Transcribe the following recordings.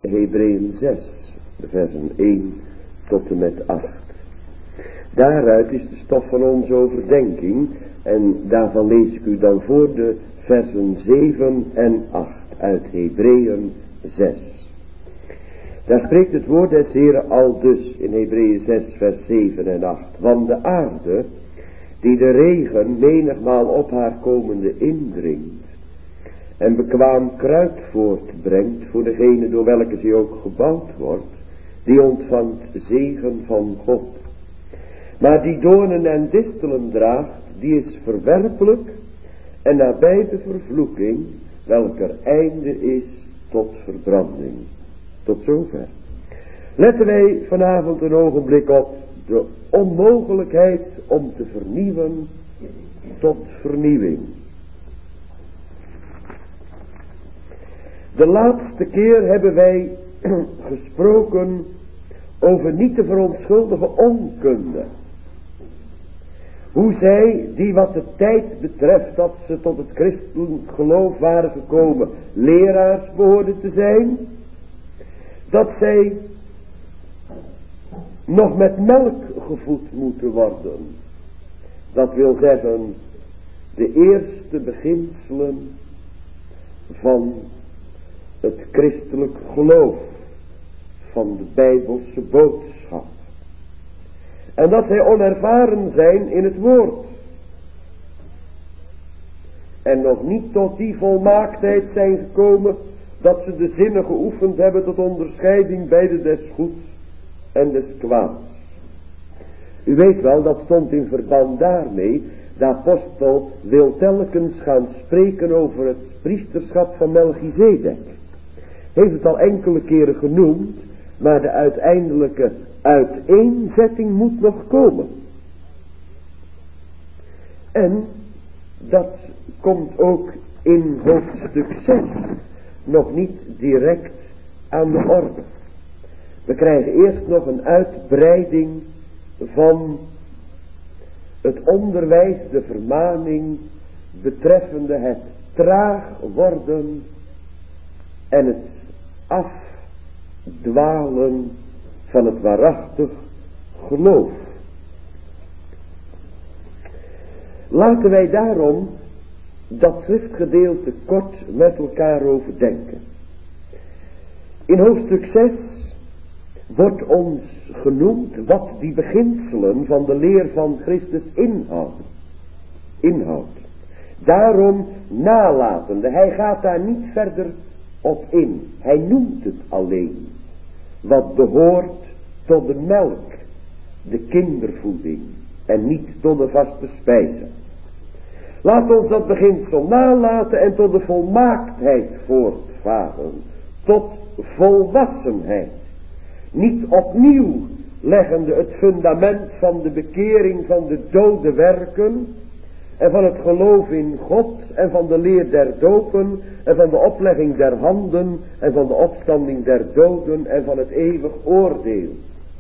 Hebreeën 6, versen 1 tot en met 8. Daaruit is de stof van onze overdenking en daarvan lees ik u dan voor de versen 7 en 8 uit Hebreeën 6. Daar spreekt het woord des Heren aldus in Hebreeën 6 vers 7 en 8. Want de aarde, die de regen menigmaal op haar komende indringt en bekwaam kruid voortbrengt voor degene door welke zij ook gebouwd wordt, die ontvangt zegen van God. Maar die doornen en distelen draagt, die is verwerpelijk en nabij de vervloeking, welker einde is tot verbranding. Tot zover. Letten wij vanavond een ogenblik op de onmogelijkheid om te vernieuwen tot vernieuwing. De laatste keer hebben wij gesproken over niet te verontschuldigen onkunde. Hoe zij, die wat de tijd betreft dat ze tot het christelijk geloof waren gekomen, leraars behoorden te zijn, dat zij nog met melk gevoed moeten worden. Dat wil zeggen, de eerste beginselen van het christelijk geloof, van de Bijbelse boodschap. En dat zij onervaren zijn in het woord. En nog niet tot die volmaaktheid zijn gekomen dat ze de zinnen geoefend hebben tot onderscheiding bij de des goeds en des kwaads. U weet wel, dat stond in verband daarmee. De apostel wil telkens gaan spreken over het priesterschap van Melchizedek. Heeft het al enkele keren genoemd, maar de uiteindelijke uiteenzetting moet nog komen. En dat komt ook in hoofdstuk 6 nog niet direct aan de orde. We krijgen eerst nog een uitbreiding van het onderwijs, de vermaning betreffende het traag worden en het afdwalen van het waarachtig geloof. Laten wij daarom dat schriftgedeelte kort met elkaar overdenken. In hoofdstuk 6 wordt ons genoemd wat die beginselen van de leer van Christus inhoudt. Daarom nalatende, hij gaat daar niet verder op in. Hij noemt het alleen. Wat behoort tot de melk, de kindervoeding en niet tot de vaste spijzen. Laat ons dat beginsel nalaten en tot de volmaaktheid voortvaren. Tot volwassenheid. Niet opnieuw leggende het fundament van de bekering van de dode werken en van het geloof in God en van de leer der dopen en van de oplegging der handen en van de opstanding der doden en van het eeuwig oordeel.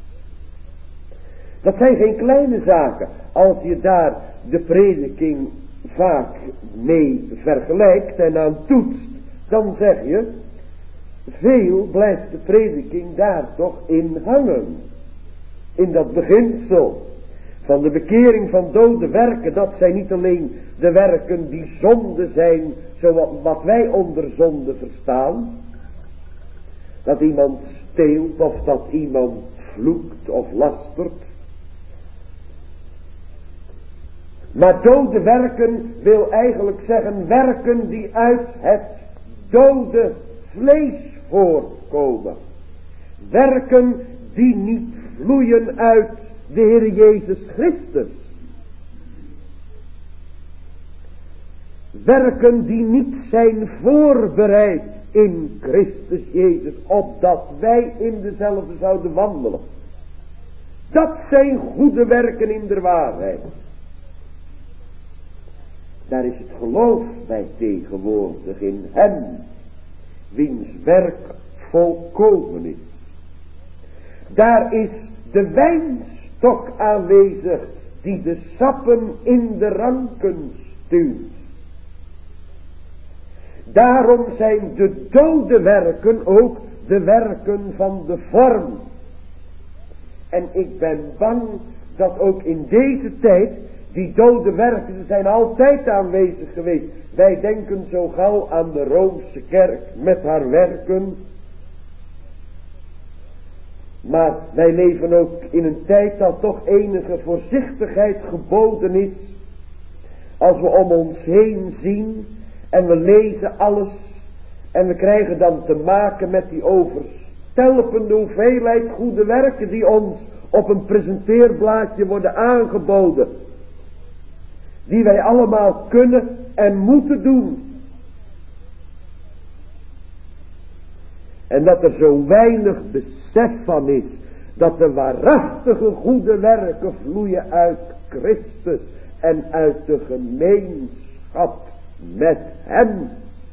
Dat zijn geen kleine zaken. Als je daar de prediking vaak mee vergelijkt en aan toetst, dan zeg je, veel blijft de prediking daar toch in hangen. In dat beginsel van de bekering van dode werken. Dat zijn niet alleen de werken die zonde zijn, zoals wat wij onder zonde verstaan. Dat iemand steelt of dat iemand vloekt of lastert. Maar dode werken wil eigenlijk zeggen werken die uit het dode vlees voortkomen. Werken die niet vloeien uit de Heer Jezus Christus. Werken die niet zijn voorbereid in Christus Jezus, opdat wij in dezelfde zouden wandelen. Dat zijn goede werken in de waarheid. Daar is het geloof bij tegenwoordig in hem, wiens werk volkomen is. Daar is de wijnstok aanwezig, die de sappen in de ranken stuurt. Daarom zijn de dode werken ook de werken van de vorm. En ik ben bang dat ook in deze tijd die dode werken, ze zijn altijd aanwezig geweest. Wij denken zo gauw aan de Roomse kerk met haar werken. Maar wij leven ook in een tijd dat toch enige voorzichtigheid geboden is. Als we om ons heen zien en we lezen alles en we krijgen dan te maken met die overstelpende hoeveelheid goede werken die ons op een presenteerblaadje worden aangeboden. Die wij allemaal kunnen en moeten doen. En dat er zo weinig besef van is dat de waarachtige goede werken vloeien uit Christus en uit de gemeenschap met hem.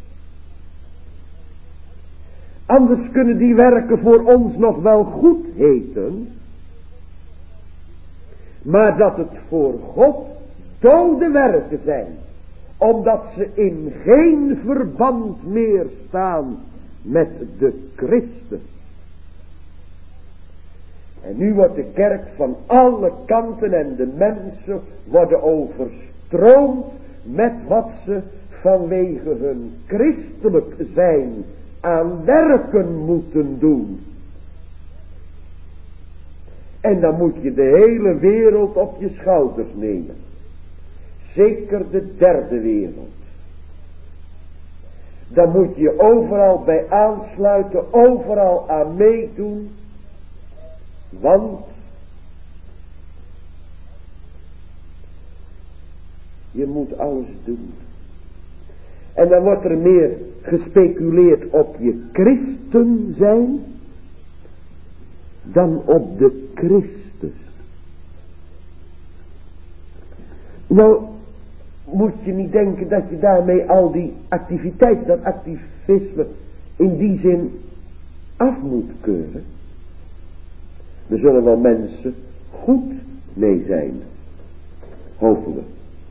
Anders kunnen die werken voor ons nog wel goed heten, maar dat het voor God dode werken zijn, omdat ze in geen verband meer staan met de Christus. En nu wordt de kerk van alle kanten en de mensen worden overstroomd met wat ze vanwege hun christelijk zijn aan werken moeten doen. En dan moet je de hele wereld op je schouders nemen. Zeker de derde wereld. Dan moet je overal bij aansluiten, overal aan meedoen. Want je moet alles doen. En dan wordt er meer gespeculeerd op je christen zijn dan op de Christus. Nou, moet je niet denken dat je daarmee al die activiteit, dat activisme in die zin af moet keuren. Er zullen wel mensen goed mee zijn. Hopelijk.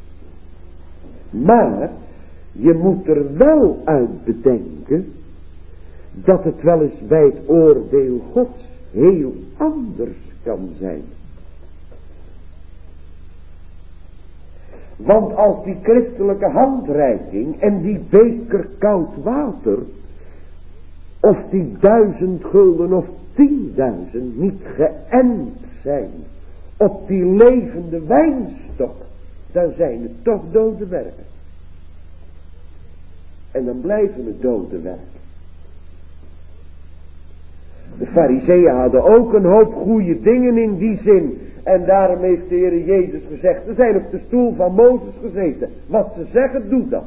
Maar je moet er wel uit bedenken dat het wel eens bij het oordeel Gods heel anders kan zijn. Want als die christelijke handreiking en die beker koud water, of die 1000 gulden of 10.000 niet geënt zijn op die levende wijnstok, dan zijn het toch dode werken. En dan blijven het dode werken. De farizeeën hadden ook een hoop goede dingen in die zin. En daarom heeft de Heer Jezus gezegd, ze zijn op de stoel van Mozes gezeten. Wat ze zeggen, doe dat.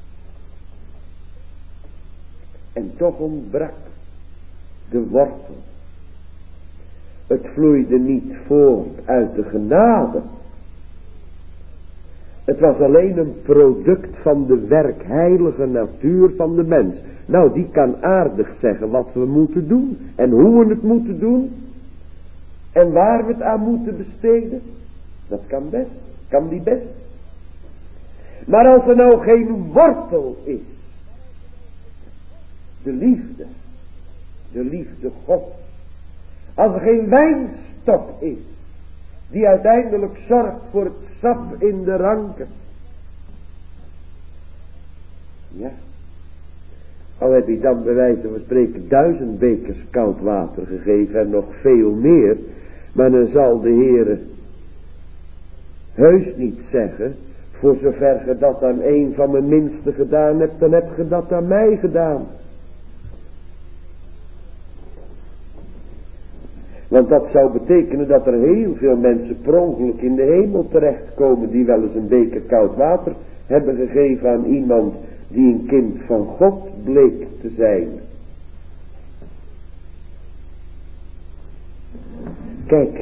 En toch ontbrak de wortel. Het vloeide niet voort uit de genade. Het was alleen een product van de werkheilige natuur van de mens. Nou, die kan aardig zeggen wat we moeten doen. En hoe we het moeten doen. En waar we het aan moeten besteden. Dat kan best. Kan die best. Maar als er nou geen wortel is. De liefde God. Als er geen wijnstok is. Die uiteindelijk zorgt voor het sap in de ranken. Ja. Al heb je dan bij wijze van spreken 1000 bekers koud water gegeven en nog veel meer. Maar dan zal de Heere heus niet zeggen, voor zover je dat aan een van mijn minsten gedaan hebt, dan heb je dat aan mij gedaan. Want dat zou betekenen dat er heel veel mensen per ongeluk in de hemel terechtkomen die wel eens een beker koud water hebben gegeven aan iemand die een kind van God bleek te zijn. Kijk,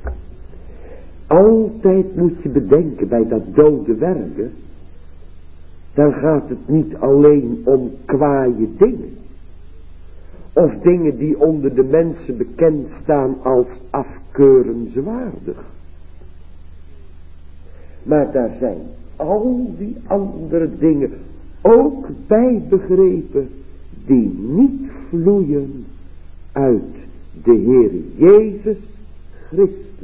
altijd moet je bedenken bij dat dode werken, dan gaat het niet alleen om kwaaie dingen. Of dingen die onder de mensen bekend staan als afkeurenswaardig. Maar daar zijn al die andere dingen ook bij begrepen die niet vloeien uit de Heer Jezus Christus.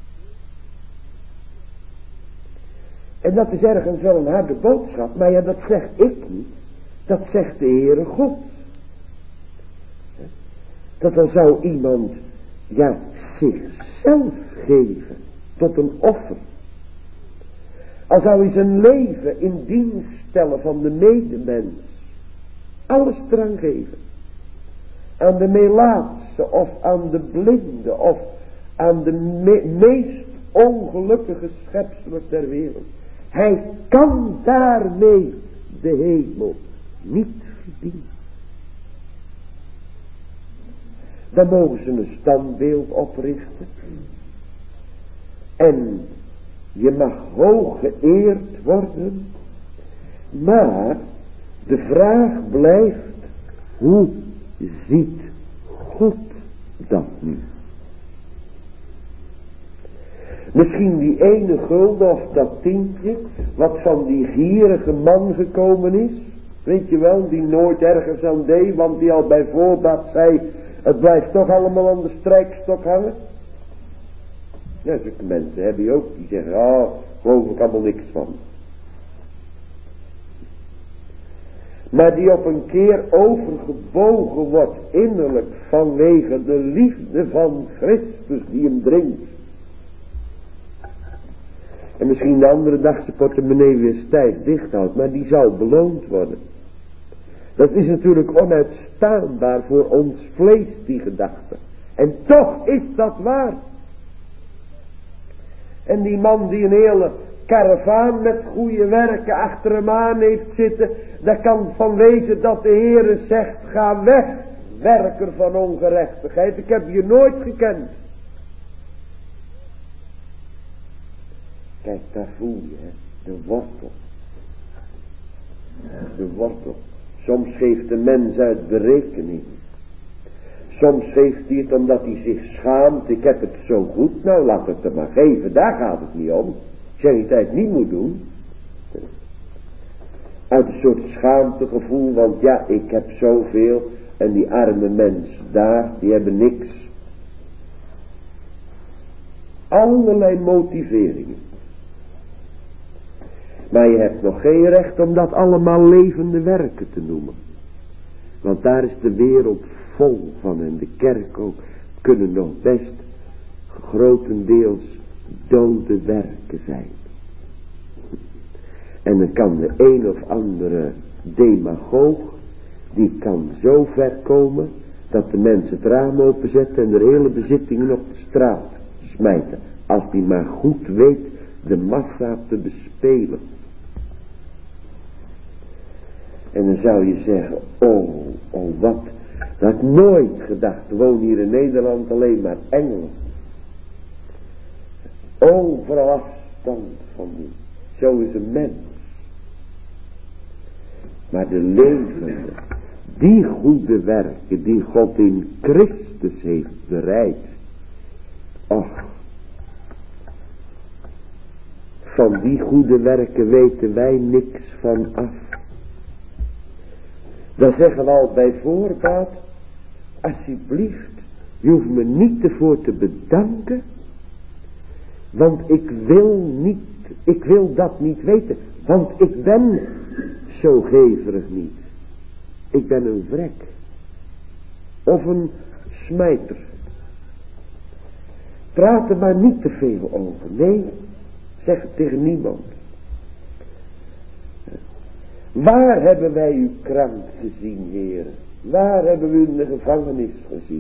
En dat is ergens wel een harde boodschap, maar ja, dat zeg ik niet. Dat zegt de Heere God. Dat dan zou iemand, ja, zichzelf geven tot een offer. Al zou hij zijn leven in dienst stellen van de medemens. Alles eraan geven. Aan de melaatse of aan de blinde of aan de meest ongelukkige schepselen ter wereld. Hij kan daarmee de hemel niet verdienen. Dan mogen ze een standbeeld oprichten. En je mag hoog geëerd worden. Maar de vraag blijft, hoe ziet God dat nu? Misschien die ene gulden of dat tientje, wat van die gierige man gekomen is. Weet je wel, die nooit ergens aan deed, want die al bij voorbaat zei, het blijft toch allemaal aan de strijkstok hangen. Ja, zulke mensen heb je ook, die zeggen, geloof ik allemaal niks van. Maar die op een keer overgebogen wordt innerlijk vanwege de liefde van Christus die hem dringt. En misschien de andere dag zijn portemonnee weer stijf dicht houdt, maar die zal beloond worden. Dat is natuurlijk onuitstaanbaar voor ons vlees, die gedachte. En toch is dat waar. En die man die een hele karavaan met goede werken achter hem aan heeft zitten, daar kan van wezen dat de Heere zegt, ga weg, werker van ongerechtigheid, ik heb je nooit gekend. Kijk, daar voel je, hè, de wortel. De wortel. Soms geeft de mens uit berekening. Soms geeft hij het omdat hij zich schaamt. Ik heb het zo goed, nou laat het er maar geven. Daar gaat het niet om. Chariteit niet moet doen. Uit een soort schaamtegevoel, want ja, ik heb zoveel. En die arme mensen daar, die hebben niks. Allerlei motiveringen. Maar je hebt nog geen recht om dat allemaal levende werken te noemen. Want daar is de wereld vol van en de kerk ook. Kunnen nog best grotendeels dode werken zijn. En dan kan de een of andere demagoog, die kan zo ver komen dat de mensen het raam openzetten en de hele bezittingen op de straat smijten. Als die maar goed weet de massa te bespelen. En dan zou je zeggen, oh wat, dat had ik nooit gedacht. Er wonen hier in Nederland alleen maar engelen. Overal afstand van die. Zo is een mens. Maar de levende, die goede werken die God in Christus heeft bereid. Och, van die goede werken weten wij niks van af. Dan zeggen we al bij voorbaat, alsjeblieft, je hoeft me niet ervoor te bedanken, want ik wil dat niet weten, want ik ben zo geverig niet. Ik ben een vrek, of een smijter. Praat er maar niet te veel over, nee, zeg het tegen niemand. Waar hebben wij u krank gezien, heren? Waar hebben we u in de gevangenis gezien?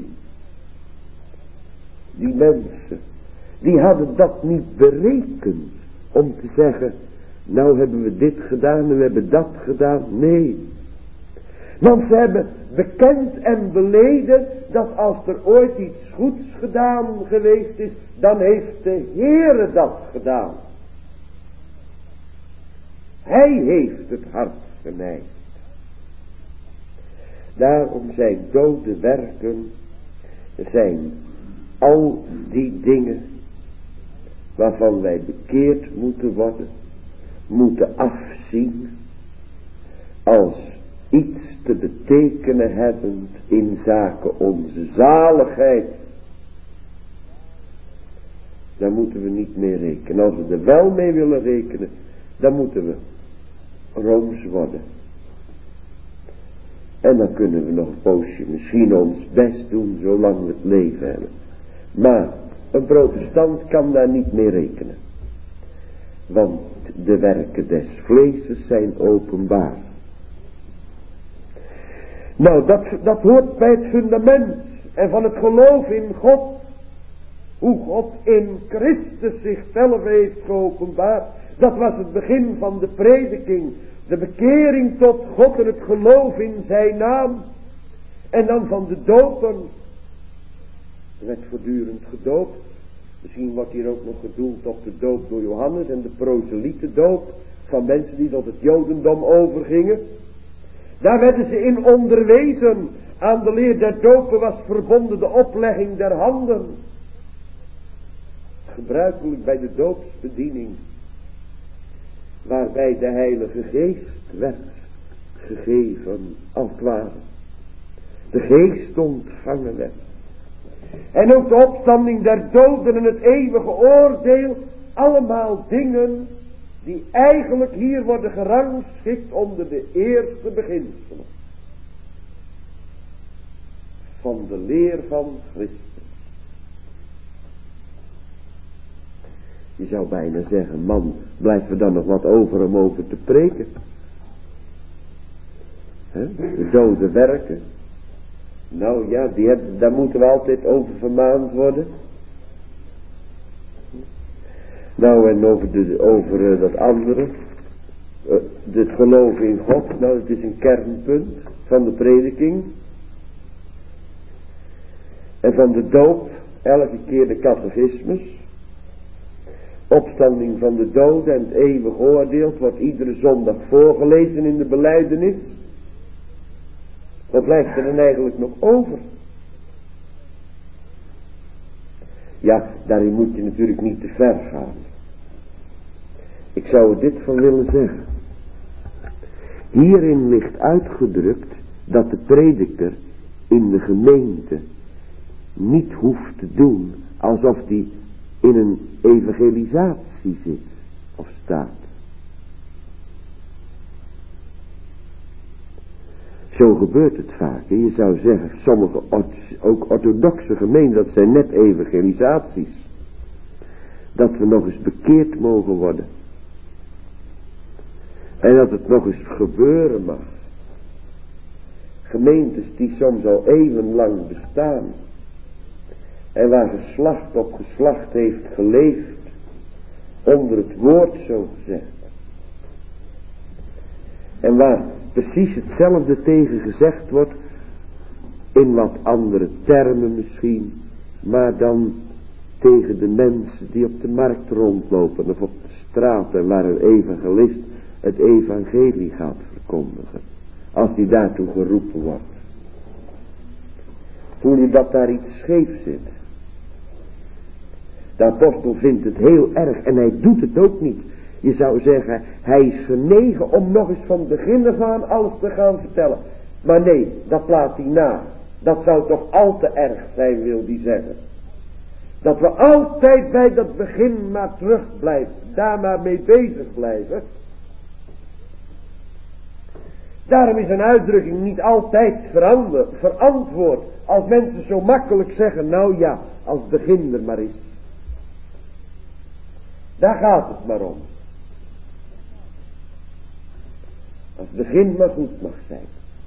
Die mensen, die hadden dat niet berekend om te zeggen, nou hebben we dit gedaan en we hebben dat gedaan. Nee. Want ze hebben bekend en beleden dat als er ooit iets goeds gedaan geweest is, dan heeft de Heere dat gedaan. Hij heeft het hart genijd. Daarom zijn dode werken, zijn al die dingen waarvan wij bekeerd moeten worden, moeten afzien als iets te betekenen hebben in zaken onze zaligheid, dan moeten we niet meer rekenen. Als we er wel mee willen rekenen, dan moeten we rooms worden. En dan kunnen we nog een poosje misschien ons best doen, zolang we het leven hebben. Maar een protestant kan daar niet mee rekenen. Want de werken des vleeses zijn openbaar. Nou, dat hoort bij het fundament en van het geloof in God. Hoe God in Christus zichzelf heeft geopenbaard. Dat was het begin van de prediking. De bekering tot God en het geloof in zijn naam. En dan van de dopen. Er werd voortdurend gedoopt. Misschien wordt hier ook nog gedoeld op de doop door Johannes en de proselietendoop. Van mensen die tot het jodendom overgingen. Daar werden ze in onderwezen. Aan de leer der dopen was verbonden de oplegging der handen. Gebruikelijk bij de doopsbediening. Waarbij de Heilige Geest werd gegeven als het ware. De Geest ontvangen werd. En ook de opstanding der doden en het eeuwige oordeel. Allemaal dingen die eigenlijk hier worden gerangschikt onder de eerste beginselen. Van de leer van Christus. Je zou bijna zeggen, man, blijft er dan nog wat over om over te preken. De dode werken. Nou ja, daar moeten we altijd over vermaand worden. Nou, en over dat andere. Het geloof in God. Nou, het is een kernpunt van de prediking. En van de doop, elke keer de catechismus. Opstanding van de doden en het eeuwig oordeel. Het wordt iedere zondag voorgelezen in de belijdenis. Wat blijft er dan eigenlijk nog over? Ja, daarin moet je natuurlijk niet te ver gaan. Ik zou er dit van willen zeggen. Hierin ligt uitgedrukt dat de prediker in de gemeente niet hoeft te doen alsof die in een evangelisatie zit of staat. Zo gebeurt het vaak. Je zou zeggen, sommige ook orthodoxe gemeenten, dat zijn net evangelisaties. Dat we nog eens bekeerd mogen worden. En dat het nog eens gebeuren mag. Gemeentes die soms al eeuwenlang bestaan. En waar geslacht op geslacht heeft geleefd. Onder het woord zo gezegd. En waar precies hetzelfde tegen gezegd wordt. In wat andere termen misschien. Maar dan tegen de mensen die op de markt rondlopen. Of op de straten waar een evangelist het evangelie gaat verkondigen. Als die daartoe geroepen wordt. Voel je dat daar iets scheef zit. De apostel vindt het heel erg en hij doet het ook niet. Je zou zeggen, hij is genegen om nog eens van begin af aan alles te gaan vertellen. Maar nee, dat laat hij na. Dat zou toch al te erg zijn, wil hij zeggen. Dat we altijd bij dat begin maar terug blijven. Daar maar mee bezig blijven. Daarom is een uitdrukking niet altijd verantwoord. Als mensen zo makkelijk zeggen, nou ja, als het begin er maar is. Daar gaat het maar om. Als het begin maar goed mag zijn.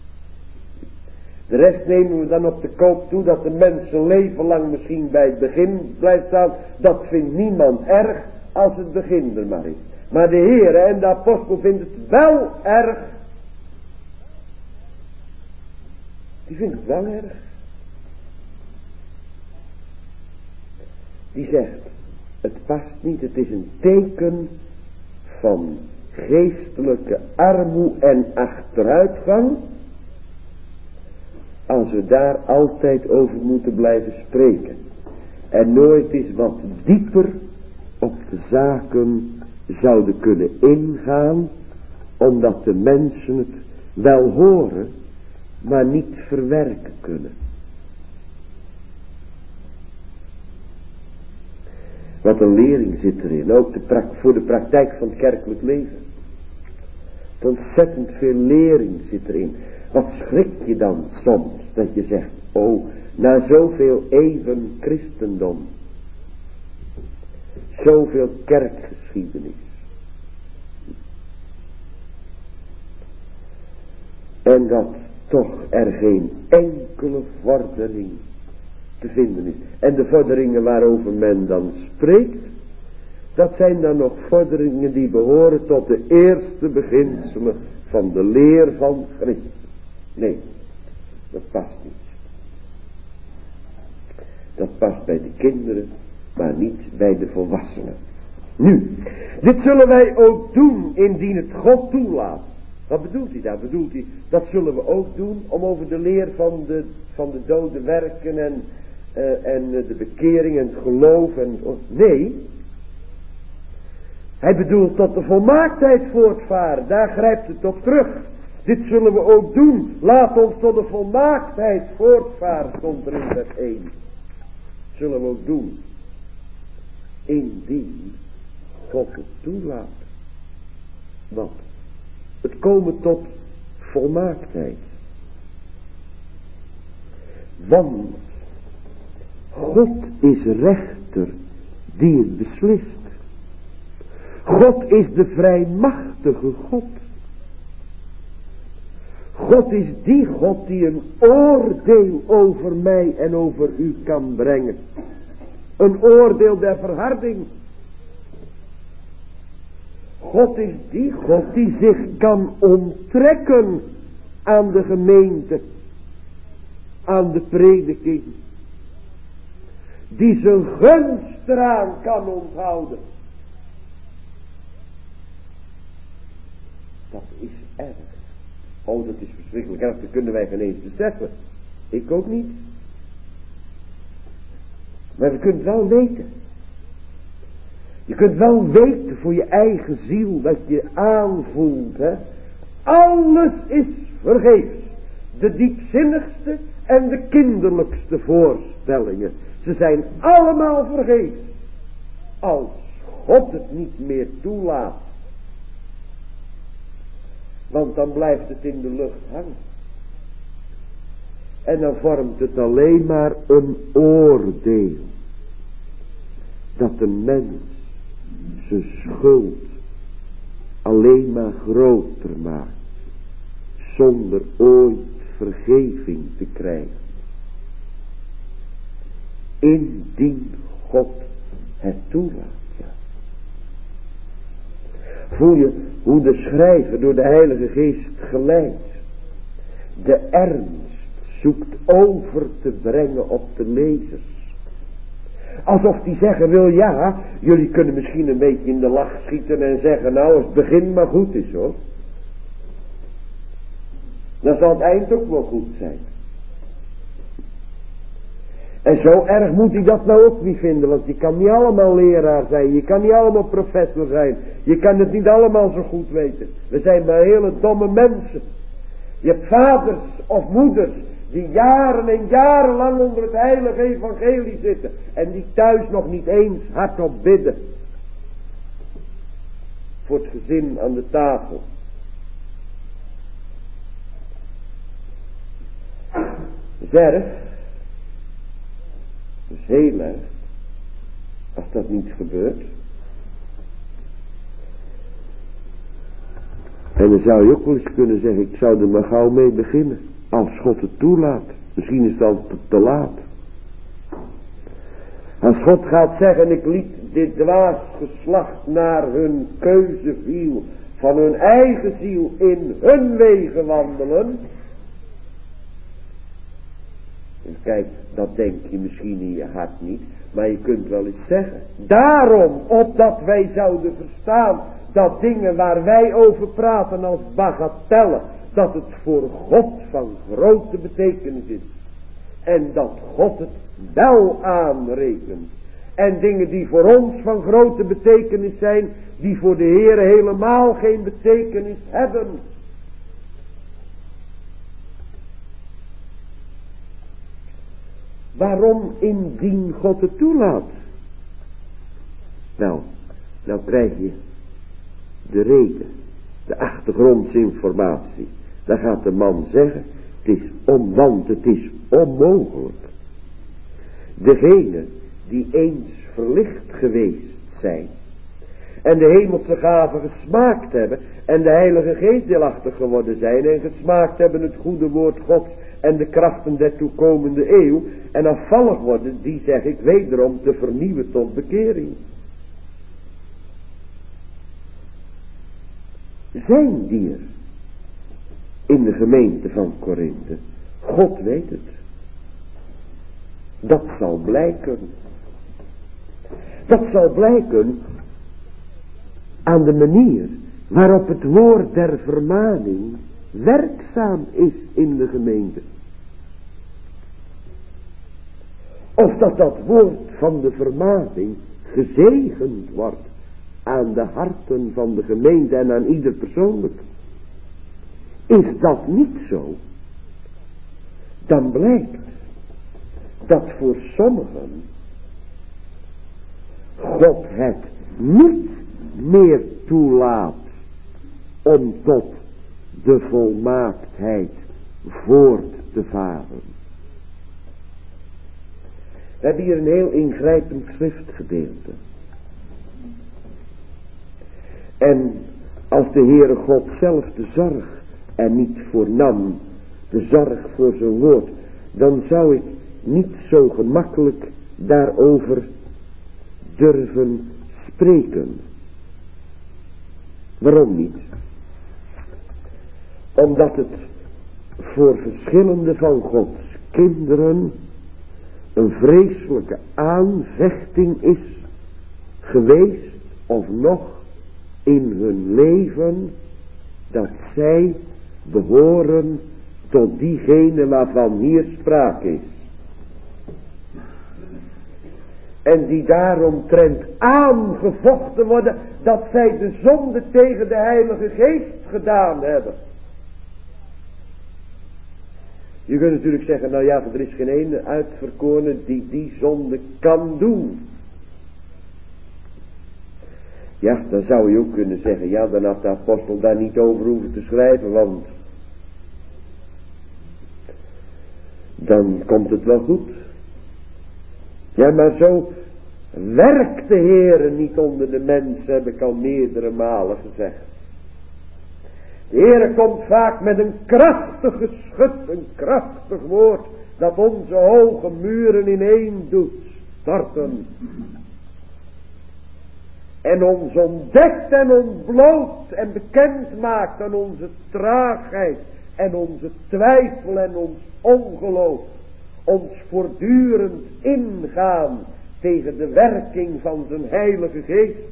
De rest nemen we dan op de koop toe dat de mens zijn leven lang misschien bij het begin blijft staan. Dat vindt niemand erg als het begin er maar is. Maar de Heer en de apostel vinden het wel erg. Die vindt het wel erg. Die zegt, het past niet, het is een teken van geestelijke armoe en achteruitgang. Als we daar altijd over moeten blijven spreken. En nooit eens wat dieper op de zaken zouden kunnen ingaan. Omdat de mensen het wel horen, maar niet verwerken kunnen. Wat een lering zit erin, ook voor de praktijk van het kerkelijk leven. Ontzettend veel lering zit erin. Wat schrik je dan soms, dat je zegt, oh, na zoveel eeuwen christendom, zoveel kerkgeschiedenis, en dat toch er geen enkele vordering te vinden is. En de vorderingen waarover men dan spreekt, dat zijn dan nog vorderingen die behoren tot de eerste beginselen van de leer van Christus. Nee, dat past niet. Dat past bij de kinderen, maar niet bij de volwassenen. Nu, dit zullen wij ook doen indien het God toelaat. Wat bedoelt hij daar? Bedoelt hij, dat zullen we ook doen om over de leer van de dode werken en de bekering en het geloof nee. Hij bedoelt tot de volmaaktheid voortvaren. Daar grijpt het op terug. Dit zullen we ook doen. Laat ons tot de volmaaktheid voortvaren, stond er in vers 1. Zullen we ook doen. Indien God het toelaat. Wat? Het komen tot volmaaktheid. Want God is rechter die het beslist. God is de vrijmachtige God. God is die God die een oordeel over mij en over u kan brengen. Een oordeel der verharding. God is die God die zich kan onttrekken aan de gemeente, aan de prediking. Die zijn gunst eraan kan onthouden. Dat is erg. Oh, dat is verschrikkelijk erg, dat kunnen wij geen eens beseffen. Ik ook niet. Maar we kunnen het wel weten. Je kunt wel weten voor je eigen ziel dat je aanvoelt. Hè? Alles is vergeefs. De diepzinnigste en de kinderlijkste voorstellingen. Ze zijn allemaal vergeefs. Als God het niet meer toelaat. Want dan blijft het in de lucht hangen. En dan vormt het alleen maar een oordeel. Dat de mens zijn schuld alleen maar groter maakt. Zonder ooit vergeving te krijgen. Indien God het toelaat. Ja. Voel je hoe de schrijver door de Heilige Geest geleid de ernst zoekt over te brengen op de lezers. Alsof die zeggen wil, ja, jullie kunnen misschien een beetje in de lach schieten en zeggen, nou als het begin maar goed is hoor. Dan zal het eind ook wel goed zijn. En zo erg moet hij dat nou ook niet vinden, want je kan niet allemaal leraar zijn, je kan niet allemaal professor zijn, je kan het niet allemaal zo goed weten. We zijn maar hele domme mensen. Je hebt vaders of moeders die jaren en jaren lang onder het heilige evangelie zitten en die thuis nog niet eens hardop bidden voor het gezin aan de tafel. Dat is erg. Dat is heel erg. Als dat niet gebeurt. En dan zou je ook wel eens kunnen zeggen, ik zou er maar gauw mee beginnen. Als God het toelaat. Misschien is het al te laat. Als God gaat zeggen, ik liet dit dwaas geslacht naar hun keuze viel, van hun eigen ziel in hun wegen wandelen. En kijk, dat denk je misschien in je hart niet, maar je kunt wel eens zeggen. Daarom, opdat wij zouden verstaan dat dingen waar wij over praten als bagatellen, dat het voor God van grote betekenis is. En dat God het wel aanrekent. En dingen die voor ons van grote betekenis zijn, die voor de Heere helemaal geen betekenis hebben. Waarom indien God het toelaat? Nou krijg je de reden, de achtergrondsinformatie. Dan gaat de man zeggen, want het is onmogelijk. Degene die eens verlicht geweest zijn en de hemelse gaven gesmaakt hebben en de Heilige Geest deelachtig geworden zijn en gesmaakt hebben het goede woord Gods en de krachten der toekomende eeuw en afvallig worden, die zeg ik wederom te vernieuwen tot bekering. Zijn die er in de gemeente van Korinthe? God weet het. Dat zal blijken. Dat zal blijken aan de manier waarop het woord der vermaning werkzaam is in de gemeente. Of dat woord van de vermaning gezegend wordt aan de harten van de gemeente en aan ieder persoonlijk. Is dat niet zo, dan blijkt dat voor sommigen God het niet meer toelaat om tot de volmaaktheid voort te varen. We hebben hier een heel ingrijpend schriftgedeelte. En als de Heere God zelf de zorg er niet voor nam, de zorg voor zijn woord, dan zou ik niet zo gemakkelijk daarover durven spreken. Waarom niet? Omdat het voor verschillende van Gods kinderen een vreselijke aanvechting is geweest of nog in hun leven, dat zij behoren tot diegene waarvan hier sprake is. En die daaromtrent aangevochten worden dat zij de zonde tegen de Heilige Geest gedaan hebben. Je kunt natuurlijk zeggen, nou ja, er is geen ene uitverkorene die zonde kan doen. Ja, dan zou je ook kunnen zeggen, ja, dan had de apostel daar niet over hoeven te schrijven, want dan komt het wel goed. Ja, maar zo werkt de Heere niet onder de mensen, heb ik al meerdere malen gezegd. De Heere komt vaak met een krachtig geschut, een krachtig woord, dat onze hoge muren ineen doet storten. En ons ontdekt en ontbloot en bekend maakt aan onze traagheid en onze twijfel en ons ongeloof. Ons voortdurend ingaan tegen de werking van zijn Heilige Geest.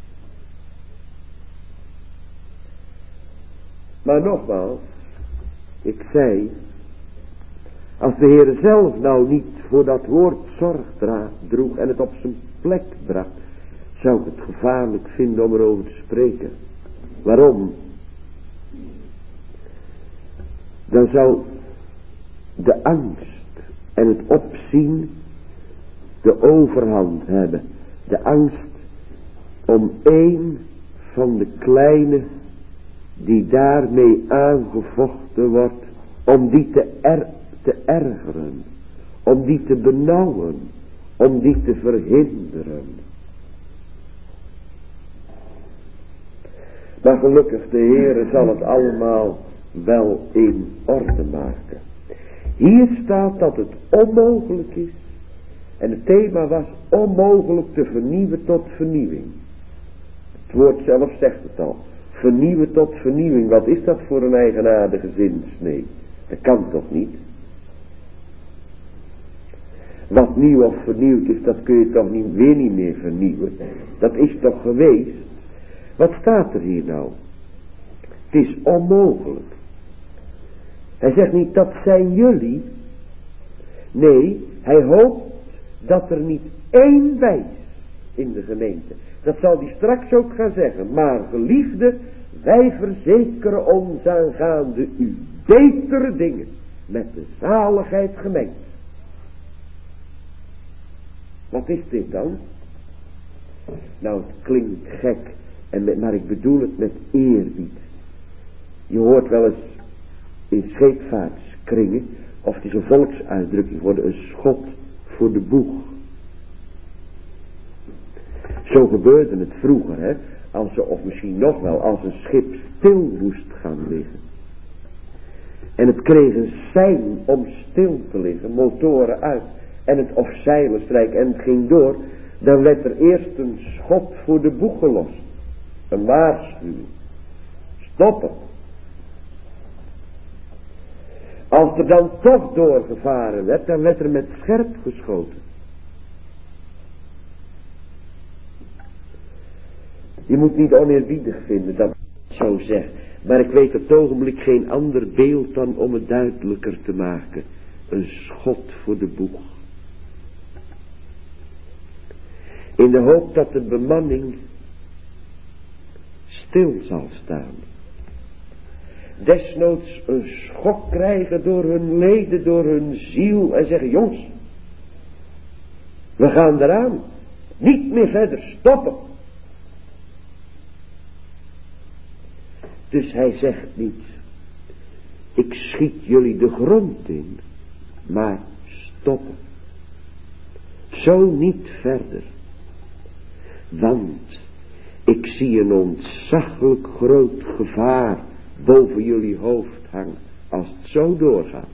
Maar nogmaals, ik zei, als de Heer zelf nou niet voor dat woord zorg droeg en het op zijn plek bracht, zou ik het gevaarlijk vinden om erover te spreken. Waarom? Dan zou de angst en het opzien de overhand hebben. De angst om een van de kleine die daarmee aangevochten wordt, om die te ergeren, om die te benauwen, om die te verhinderen. Maar gelukkig, de Heere zal het allemaal wel in orde maken. Hier staat dat het onmogelijk is. En het thema was onmogelijk te vernieuwen tot vernieuwing. Het woord zelf zegt het al. Vernieuwen tot vernieuwing. Wat is dat voor een eigenaardige zinsnee? Dat kan toch niet? Wat nieuw of vernieuwd is, dat kun je toch weer niet meer vernieuwen. Dat is toch geweest? Wat staat er hier nou? Het is onmogelijk. Hij zegt niet, dat zijn jullie. Nee, hij hoopt dat er niet één wijs in de gemeente. Dat zal hij straks ook gaan zeggen. Maar geliefde, wij verzekeren ons aangaande u betere dingen met de zaligheid gemengd. Wat is dit dan? Nou, het klinkt gek, maar ik bedoel het met eerbied. Je hoort wel eens in scheepvaartskringen, of het is een volksuitdrukking worden, een schot voor de boeg. Zo gebeurde het vroeger, hè, of misschien nog wel, als een schip stil moest gaan liggen. En het kreeg een sein om stil te liggen, motoren uit, en het of zeilen strijken, en het ging door. Dan werd er eerst een schot voor de boeg gelost. Een waarschuwing. Stoppen. Als er dan toch doorgevaren werd, dan werd er met scherp geschoten. Je moet niet oneerbiedig vinden dat ik zo zeg. Maar ik weet op het ogenblik geen ander beeld dan om het duidelijker te maken. Een schot voor de boeg. In de hoop dat de bemanning stil zal staan. Desnoods een schok krijgen door hun leden, door hun ziel. En zeggen, jongens, we gaan eraan. Niet meer verder, stoppen. Dus hij zegt niet, ik schiet jullie de grond in, maar stoppen. Zo niet verder. Want ik zie een ontzaglijk groot gevaar boven jullie hoofd hangen, als het zo doorgaat.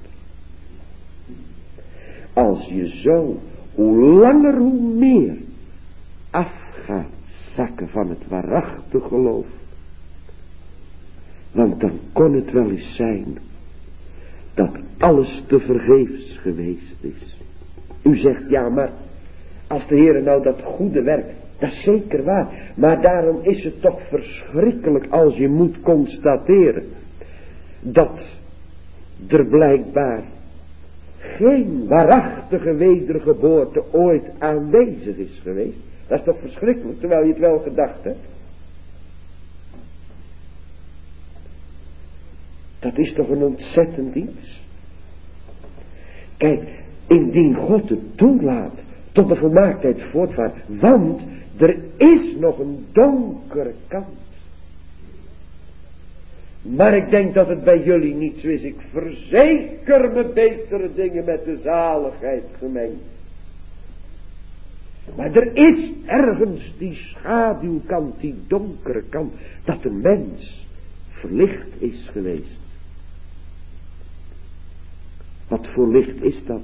Als je zo, hoe langer hoe meer, af gaat zakken van het waarachtig geloof. Want dan kon het wel eens zijn dat alles te vergeefs geweest is. U zegt, ja, maar als de Heer nou dat goede werk, dat is zeker waar. Maar daarom is het toch verschrikkelijk als je moet constateren dat er blijkbaar geen waarachtige wedergeboorte ooit aanwezig is geweest. Dat is toch verschrikkelijk, terwijl je het wel gedacht hebt. Dat is toch een ontzettend iets. Kijk, indien God het toelaat tot de volmaaktheid voortvaart, want er is nog een donkere kant. Maar ik denk dat het bij jullie niet zo is. Ik verzeker me betere dingen met de zaligheid gemengd. Maar er is ergens die schaduwkant, die donkere kant, dat de mens verlicht is geweest. Wat voor licht is dat?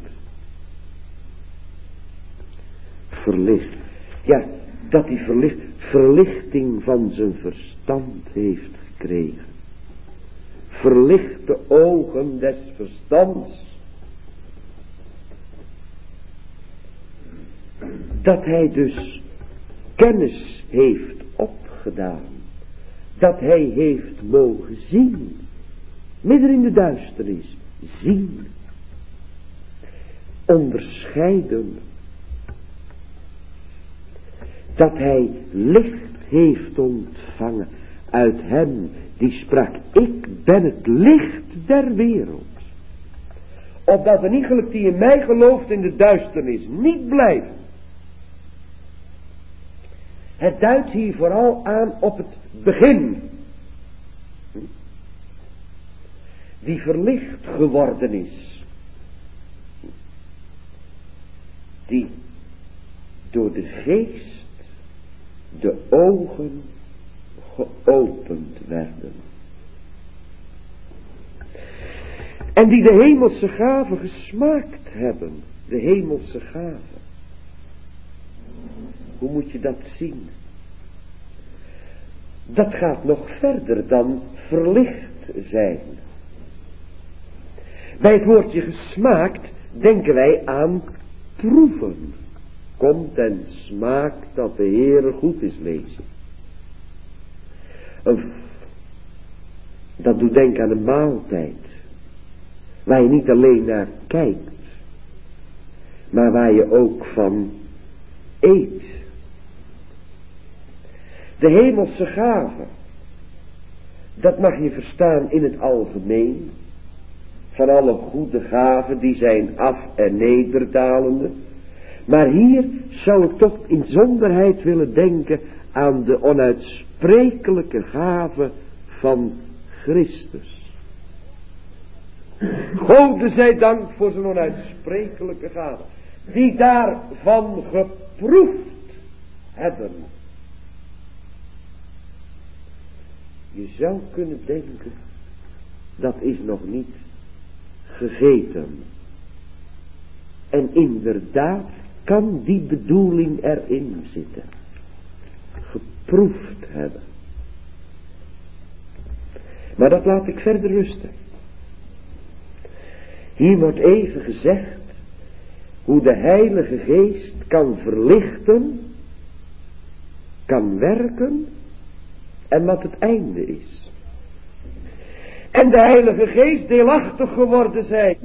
Verlicht. Ja, dat die verlichting van zijn verstand heeft gekregen. Verlichte ogen des verstands. Dat hij dus kennis heeft opgedaan. Dat hij heeft mogen zien. Midden in de duisternis. Zien. Onderscheiden. Dat hij licht heeft ontvangen uit hem die sprak, ik ben het licht der wereld. Opdat een iegelijk die in mij gelooft in de duisternis niet blijft. Het duidt hier vooral aan op het begin. Die verlicht geworden is. Die door de geest de ogen geopend werden. En die de hemelse gaven gesmaakt hebben. De hemelse gaven. Hoe moet je dat zien? Dat gaat nog verder dan verlicht zijn. Bij het woordje gesmaakt denken wij aan proeven. Komt en smaakt dat de Heere goed is, lezen. Dat doet denken aan een maaltijd. Waar je niet alleen naar kijkt. Maar waar je ook van eet. De hemelse gaven. Dat mag je verstaan in het algemeen. Van alle goede gaven die zijn af- en nederdalende. Maar hier zou ik toch in zonderheid willen denken aan de onuitsprekelijke gave van Christus. Gode zij dank voor zijn onuitsprekelijke gave. Die daarvan geproefd hebben. Je zou kunnen denken, dat is nog niet gegeten. En inderdaad kan die bedoeling erin zitten. Geproefd hebben. Maar dat laat ik verder rusten. Hier wordt even gezegd hoe de Heilige Geest kan verlichten, kan werken en wat het einde is. En de Heilige Geest deelachtig geworden zijn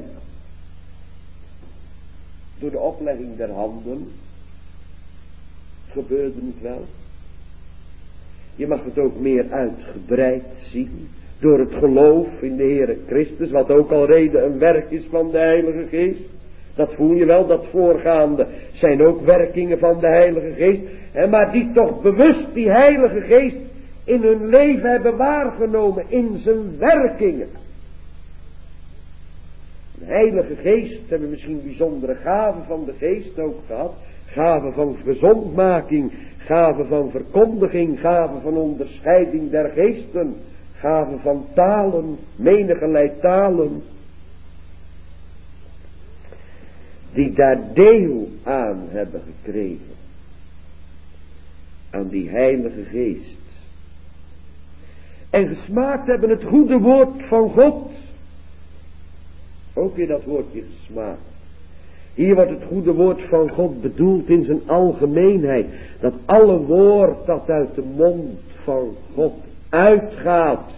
door de oplegging der handen. Gebeurde het wel. Je mag het ook meer uitgebreid zien door het geloof in de Heere Christus, wat ook al reden een werk is van de Heilige Geest. Dat voel je wel, dat voorgaande zijn ook werkingen van de Heilige Geest. Maar die toch bewust die Heilige Geest in hun leven hebben waargenomen, in zijn werkingen. De Heilige Geest hebben misschien bijzondere gaven van de Geest ook gehad. Gaven van gezondmaking, gaven van verkondiging, gaven van onderscheiding der geesten, gaven van talen, menigerlei talen. Die daar deel aan hebben gekregen. Aan die Heilige Geest. En gesmaakt hebben het goede woord van God. Ook weer dat woordje gesmaakt. Hier wordt het goede woord van God bedoeld in zijn algemeenheid. Dat alle woord dat uit de mond van God uitgaat.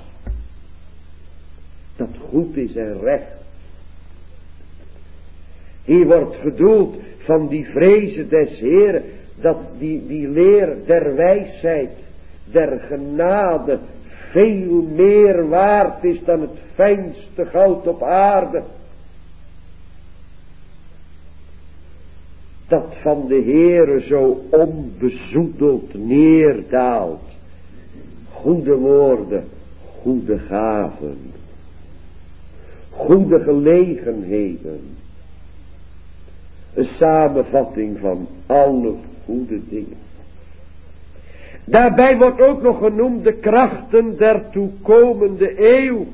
Dat goed is en recht. Hier wordt bedoeld van die vrezen des Heeren. Dat die leer der wijsheid, der genade veel meer waard is dan het fijnste goud op aarde. Dat van de Heere zo onbezoedeld neerdaalt. Goede woorden, goede gaven. Goede gelegenheden. Een samenvatting van alle goede dingen. Daarbij wordt ook nog genoemd de krachten der toekomende eeuw.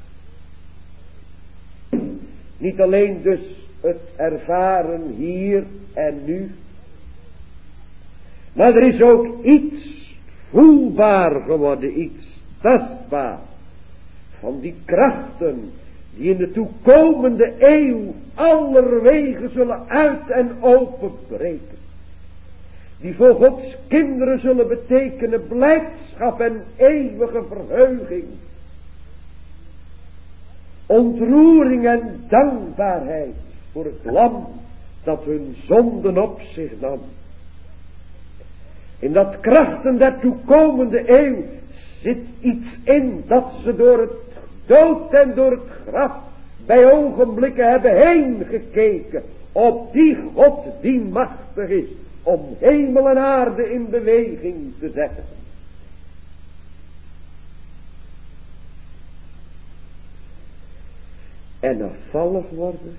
Niet alleen dus het ervaren hier en nu. Maar er is ook iets voelbaar geworden, iets tastbaar. Van die krachten die in de toekomende eeuw allerwege zullen uit en openbreken. Die voor Gods kinderen zullen betekenen blijdschap en eeuwige verheuging. Ontroering en dankbaarheid voor het lam dat hun zonden op zich nam. In dat krachten der toekomende eeuw zit iets in dat ze door het dood en door het graf bij ogenblikken hebben heen gekeken op die God die machtig is om hemel en aarde in beweging te zetten. En afvallig worden.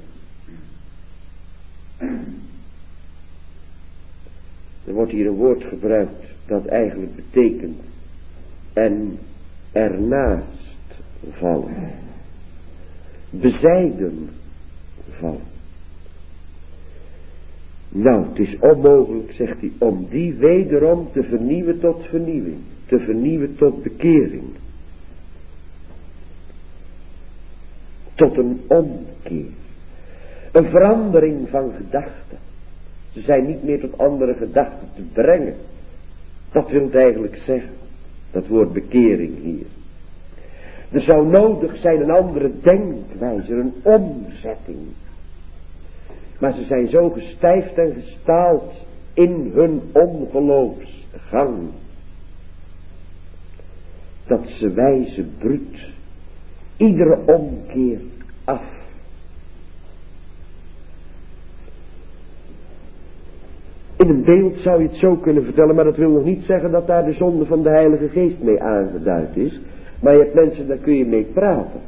Er wordt hier een woord gebruikt dat eigenlijk betekent en ernaast vallen. Bezijden vallen. Nou, het is onmogelijk, zegt hij, om die wederom te vernieuwen tot vernieuwing. Te vernieuwen tot bekering. Tot een omkeer. Een verandering van gedachten. Ze zijn niet meer tot andere gedachten te brengen. Dat wil het eigenlijk zeggen. Dat woord bekering hier. Er zou nodig zijn een andere denkwijze, een omzetting. Maar ze zijn zo gestijfd en gestaald in hun ongeloofsgang. Dat ze wijzen bruut iedere omkeer af. In een beeld zou je het zo kunnen vertellen, maar dat wil nog niet zeggen dat daar de zonde van de Heilige Geest mee aangeduid is. Maar je hebt mensen, daar kun je mee praten.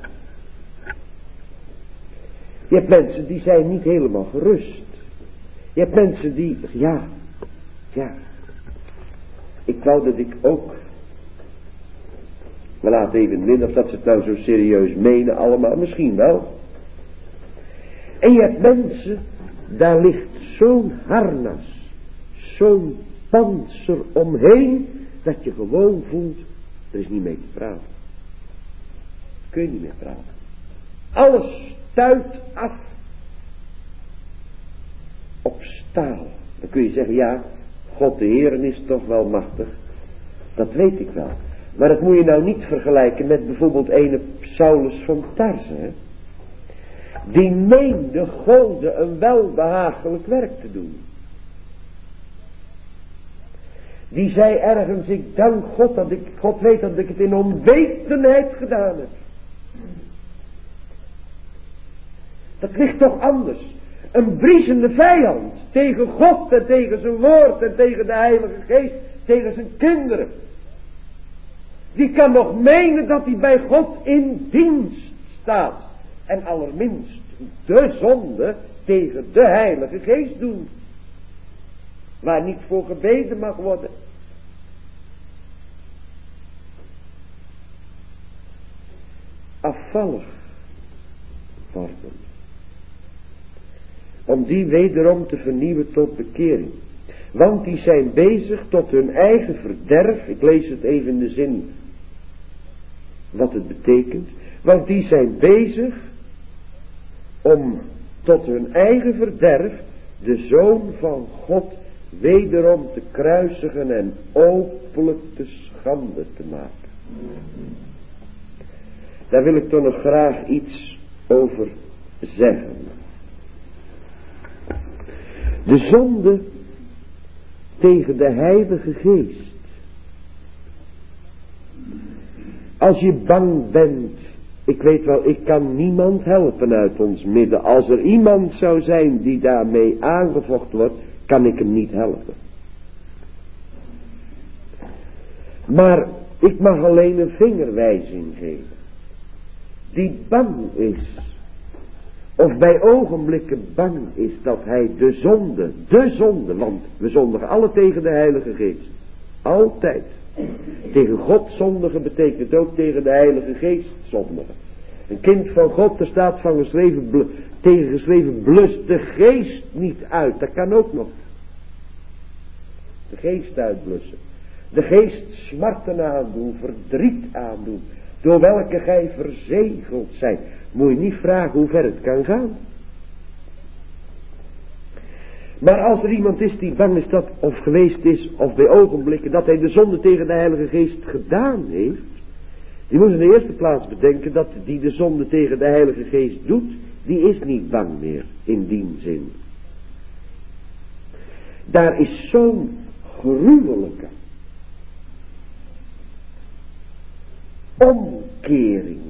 Je hebt mensen die zijn niet helemaal gerust. Je hebt mensen die, ja, ik wou dat ik ook, maar laat even midden of dat ze het nou zo serieus menen allemaal, misschien wel. En je hebt mensen, daar ligt zo'n harnas, zo'n pantser omheen, dat je gewoon voelt, er is niet mee te praten. Kun je niet meer praten. Alles stuit af op staal. Dan kun je zeggen, ja, God de Heer is toch wel machtig. Dat weet ik wel. Maar dat moet je nou niet vergelijken met bijvoorbeeld ene Saulus van Tarse. Hè? Die meende Gode een welbehagelijk werk te doen. Die zei ergens, ik dank God dat God weet dat ik het in onwetendheid gedaan heb. Dat ligt toch anders. Een briesende vijand tegen God en tegen zijn woord en tegen de Heilige Geest, tegen zijn kinderen. Die kan nog menen dat hij bij God in dienst staat. En allerminst de zonde tegen de Heilige Geest doen. Waar niet voor gebeden mag worden. Afvallig worden. Om die wederom te vernieuwen tot bekering. Want die zijn bezig tot hun eigen verderf. Ik lees het even in de zin wat het betekent. Want die zijn bezig om tot hun eigen verderf de Zoon van God wederom te kruisigen en openlijk te schande te maken. Daar wil ik toch nog graag iets over zeggen. De zonde tegen de Heilige Geest. Als je bang bent, ik weet wel, ik kan niemand helpen uit ons midden. Als er iemand zou zijn die daarmee aangevochten wordt, kan ik hem niet helpen. Maar ik mag alleen een vingerwijzing geven. Die bang is, of bij ogenblikken bang is dat hij de zonde, want we zondigen alle tegen de Heilige Geest. Altijd. Tegen God zondigen betekent ook tegen de Heilige Geest zondigen. Een kind van God, er staat van geschreven, blust de geest niet uit. Dat kan ook nog. De geest uitblussen. De geest smarten aandoen, verdriet aandoen, door welke gij verzegeld zijt. Moet je niet vragen hoe ver het kan gaan. Maar als er iemand is die bang is dat, of geweest is, of bij ogenblikken, dat hij de zonde tegen de Heilige Geest gedaan heeft, die moet in de eerste plaats bedenken dat die de zonde tegen de Heilige Geest doet, die is niet bang meer, in die zin. Daar is zo'n gruwelijke omkering.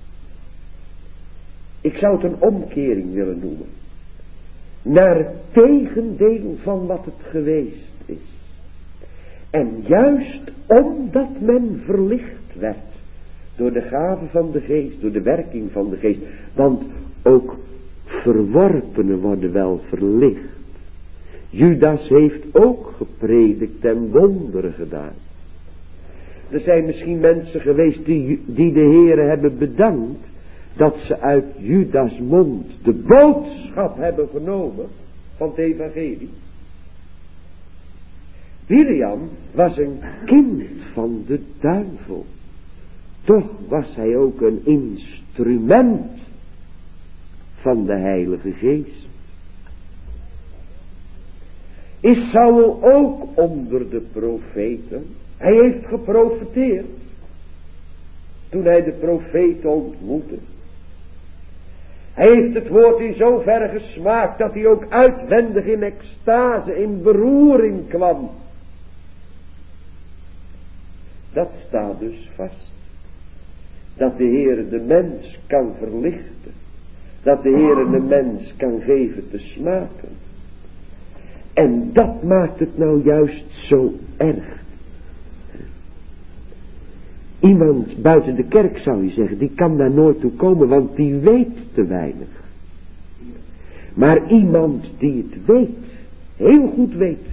Ik zou het een omkering willen noemen. Naar het tegendeel van wat het geweest is. En juist omdat men verlicht werd door de gave van de geest, door de werking van de geest. Want ook verworpenen worden wel verlicht. Judas heeft ook gepredikt en wonderen gedaan. Er zijn misschien mensen geweest die de Heere hebben bedankt dat ze uit Judas' mond de boodschap hebben genomen van het evangelie. Biliam was een kind van de duivel. Toch was hij ook een instrument van de Heilige Geest. Is Saul ook onder de profeten? Hij heeft geprofeteerd toen hij de profeten ontmoette. Hij heeft het woord in zoverre gesmaakt dat hij ook uitwendig in extase, in beroering kwam. Dat staat dus vast. Dat de Heere de mens kan verlichten. Dat de Heere de mens kan geven te smaken. En dat maakt het nou juist zo erg. Iemand buiten de kerk, zou je zeggen, die kan daar nooit toe komen, want die weet te weinig. Maar iemand die het weet, heel goed weet,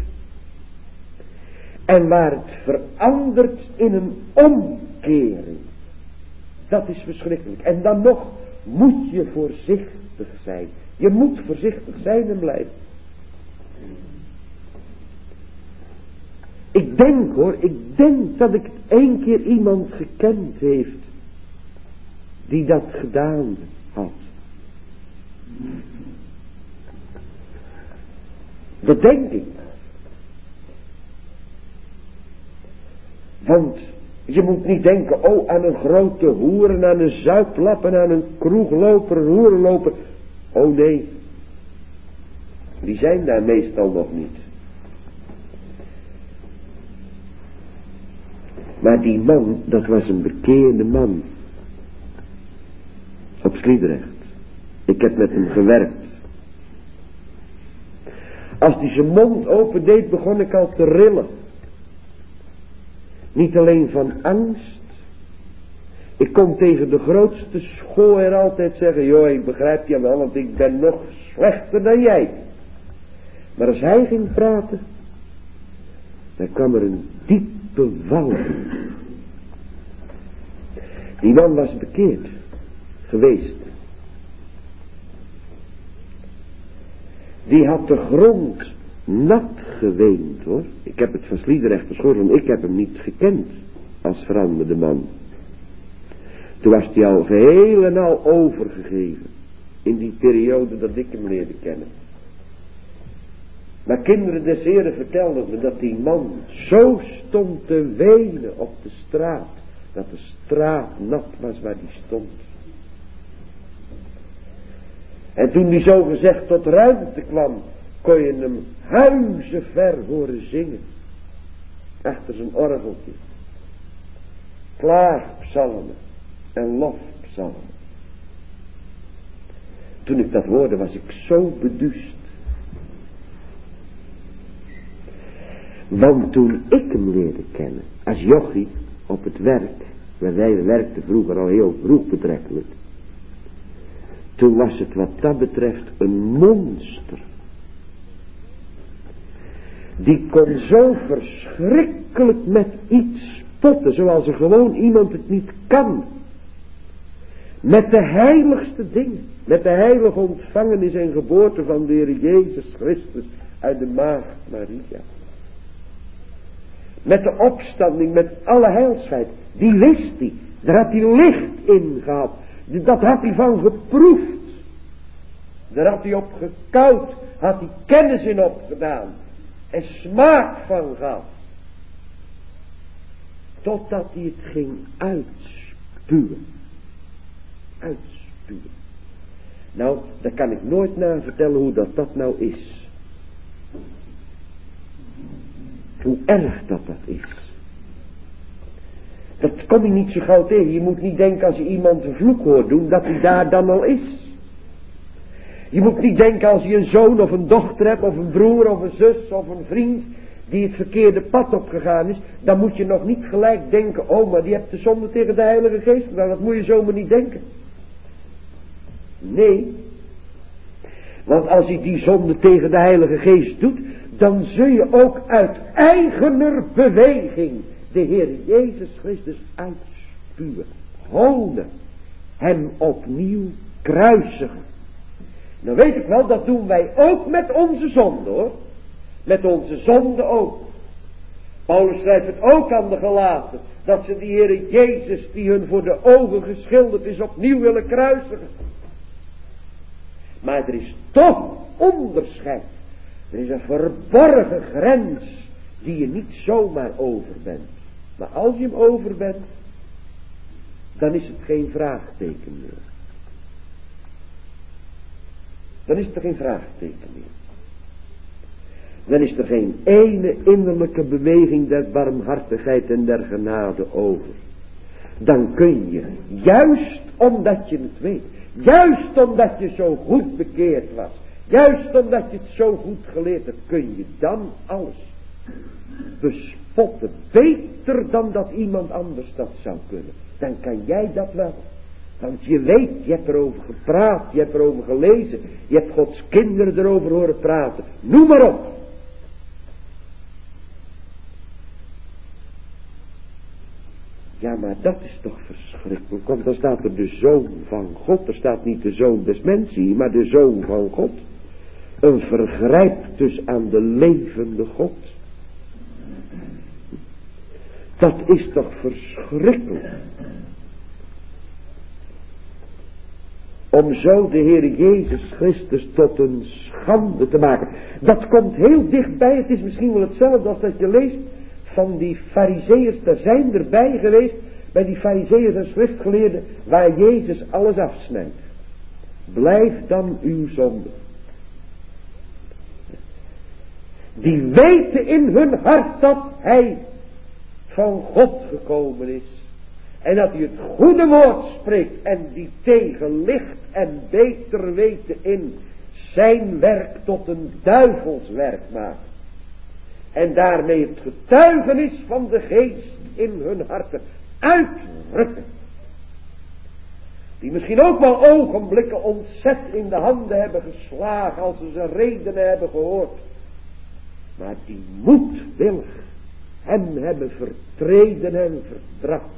en waar het verandert in een omkering, dat is verschrikkelijk. En dan nog moet je voorzichtig zijn. Je moet voorzichtig zijn en blijven. Ik denk dat ik het 1 keer iemand gekend heeft die dat gedaan had. Dat denk ik. Want je moet niet denken, aan een grote hoer en aan een zuiplap en aan een kroegloper, een hoerenloper. Oh nee, die zijn daar meestal nog niet. Maar die man, dat was een bekeerde man. Op Sliedrecht. Ik heb met hem gewerkt. Als hij zijn mond open deed, begon ik al te rillen. Niet alleen van angst. Ik kon tegen de grootste schooier altijd zeggen, joh, ik begrijp je wel, want ik ben nog slechter dan jij. Maar als hij ging praten, dan kwam er een diepe walging. Die man was bekeerd geweest. Die had de grond nat geweend, hoor. Ik heb het van Sliedrecht verschoren, ik heb hem niet gekend als veranderde man. Toen was hij al geheel en al overgegeven. In die periode dat ik hem leerde kennen. Maar kinderen des Heren vertelden me dat die man zo stond te wenen op de straat. Dat de straat nat was waar hij stond. En toen hij zo gezegd tot ruimte kwam, kon je hem huizenver horen zingen. Achter zijn orgeltje. Klaagpsalmen en lofpsalmen. Toen ik dat hoorde was ik zo beduust. Want toen ik hem leerde kennen, als jochie op het werk, waar wij werkten vroeger al heel vroeg betrekkelijk, toen was het wat dat betreft een monster. Die kon zo verschrikkelijk met iets spotten, zoals er gewoon iemand het niet kan. Met de heiligste dingen, met de heilige ontvangenis en geboorte van de Heer Jezus Christus uit de maagd Maria. Met de opstanding, met alle heilsheid, die wist hij. Daar had hij licht in gehad. Dat had hij van geproefd. Daar had hij op gekauwd, had hij kennis in opgedaan. En smaak van gehad. Totdat hij het ging uitspuwen. Uitspuwen. Nou, daar kan ik nooit naar vertellen hoe dat nou is. Hoe erg dat is. Dat kom je niet zo gauw tegen. Je moet niet denken als je iemand een vloek hoort doen, dat hij daar dan al is. Je moet niet denken als je een zoon of een dochter hebt, of een broer of een zus of een vriend, die het verkeerde pad opgegaan is, dan moet je nog niet gelijk denken, oh, maar die hebt de zonde tegen de Heilige Geest gedaan. Dat moet je zomaar niet denken. Nee. Want als je die zonde tegen de Heilige Geest doet, dan zul je ook uit eigener beweging de Heer Jezus Christus uitspuwen. Honen. Hem opnieuw kruisigen. Nou weet ik wel, dat doen wij ook met onze zonde, hoor. Met onze zonde ook. Paulus schrijft het ook aan de Galaten, dat ze die Heer Jezus, die hun voor de ogen geschilderd is, opnieuw willen kruisigen. Maar er is toch onderscheid. Er is een verborgen grens die je niet zomaar over bent. Maar als je hem over bent, dan is het geen vraagteken meer. Dan is er geen vraagteken meer. Dan is er geen ene innerlijke beweging der barmhartigheid en der genade over. Dan kun je, juist omdat je het weet, juist omdat je zo goed bekeerd was, Juist omdat je het zo goed geleerd hebt, kun je dan alles bespotten. Beter dan dat iemand anders dat zou kunnen. Dan kan jij dat wel. Want je weet, je hebt erover gepraat, je hebt erover gelezen. Je hebt Gods kinderen erover horen praten. Noem maar op. Ja, maar dat is toch verschrikkelijk. Want dan staat er de Zoon van God. Er staat niet de Zoon des mensen hier, maar de Zoon van God. Een vergrijp dus aan de levende God. Dat is toch verschrikkelijk. Om zo de Heer Jezus Christus tot een schande te maken. Dat komt heel dichtbij. Het is misschien wel hetzelfde als dat je leest van die farizeeërs. Daar zijn erbij geweest bij die farizeeërs en schriftgeleerden waar Jezus alles afsnijdt. Blijf dan uw zonde. Die weten in hun hart dat hij van God gekomen is. En dat hij het goede woord spreekt. En die tegen licht en beter weten in zijn werk tot een duivelswerk maakt. En daarmee het getuigenis van de geest in hun harten uitdrukken. Die misschien ook wel ogenblikken ontzet in de handen hebben geslagen als ze zijn redenen hebben gehoord. Maar die moedwillig hem hebben vertreden en verdracht.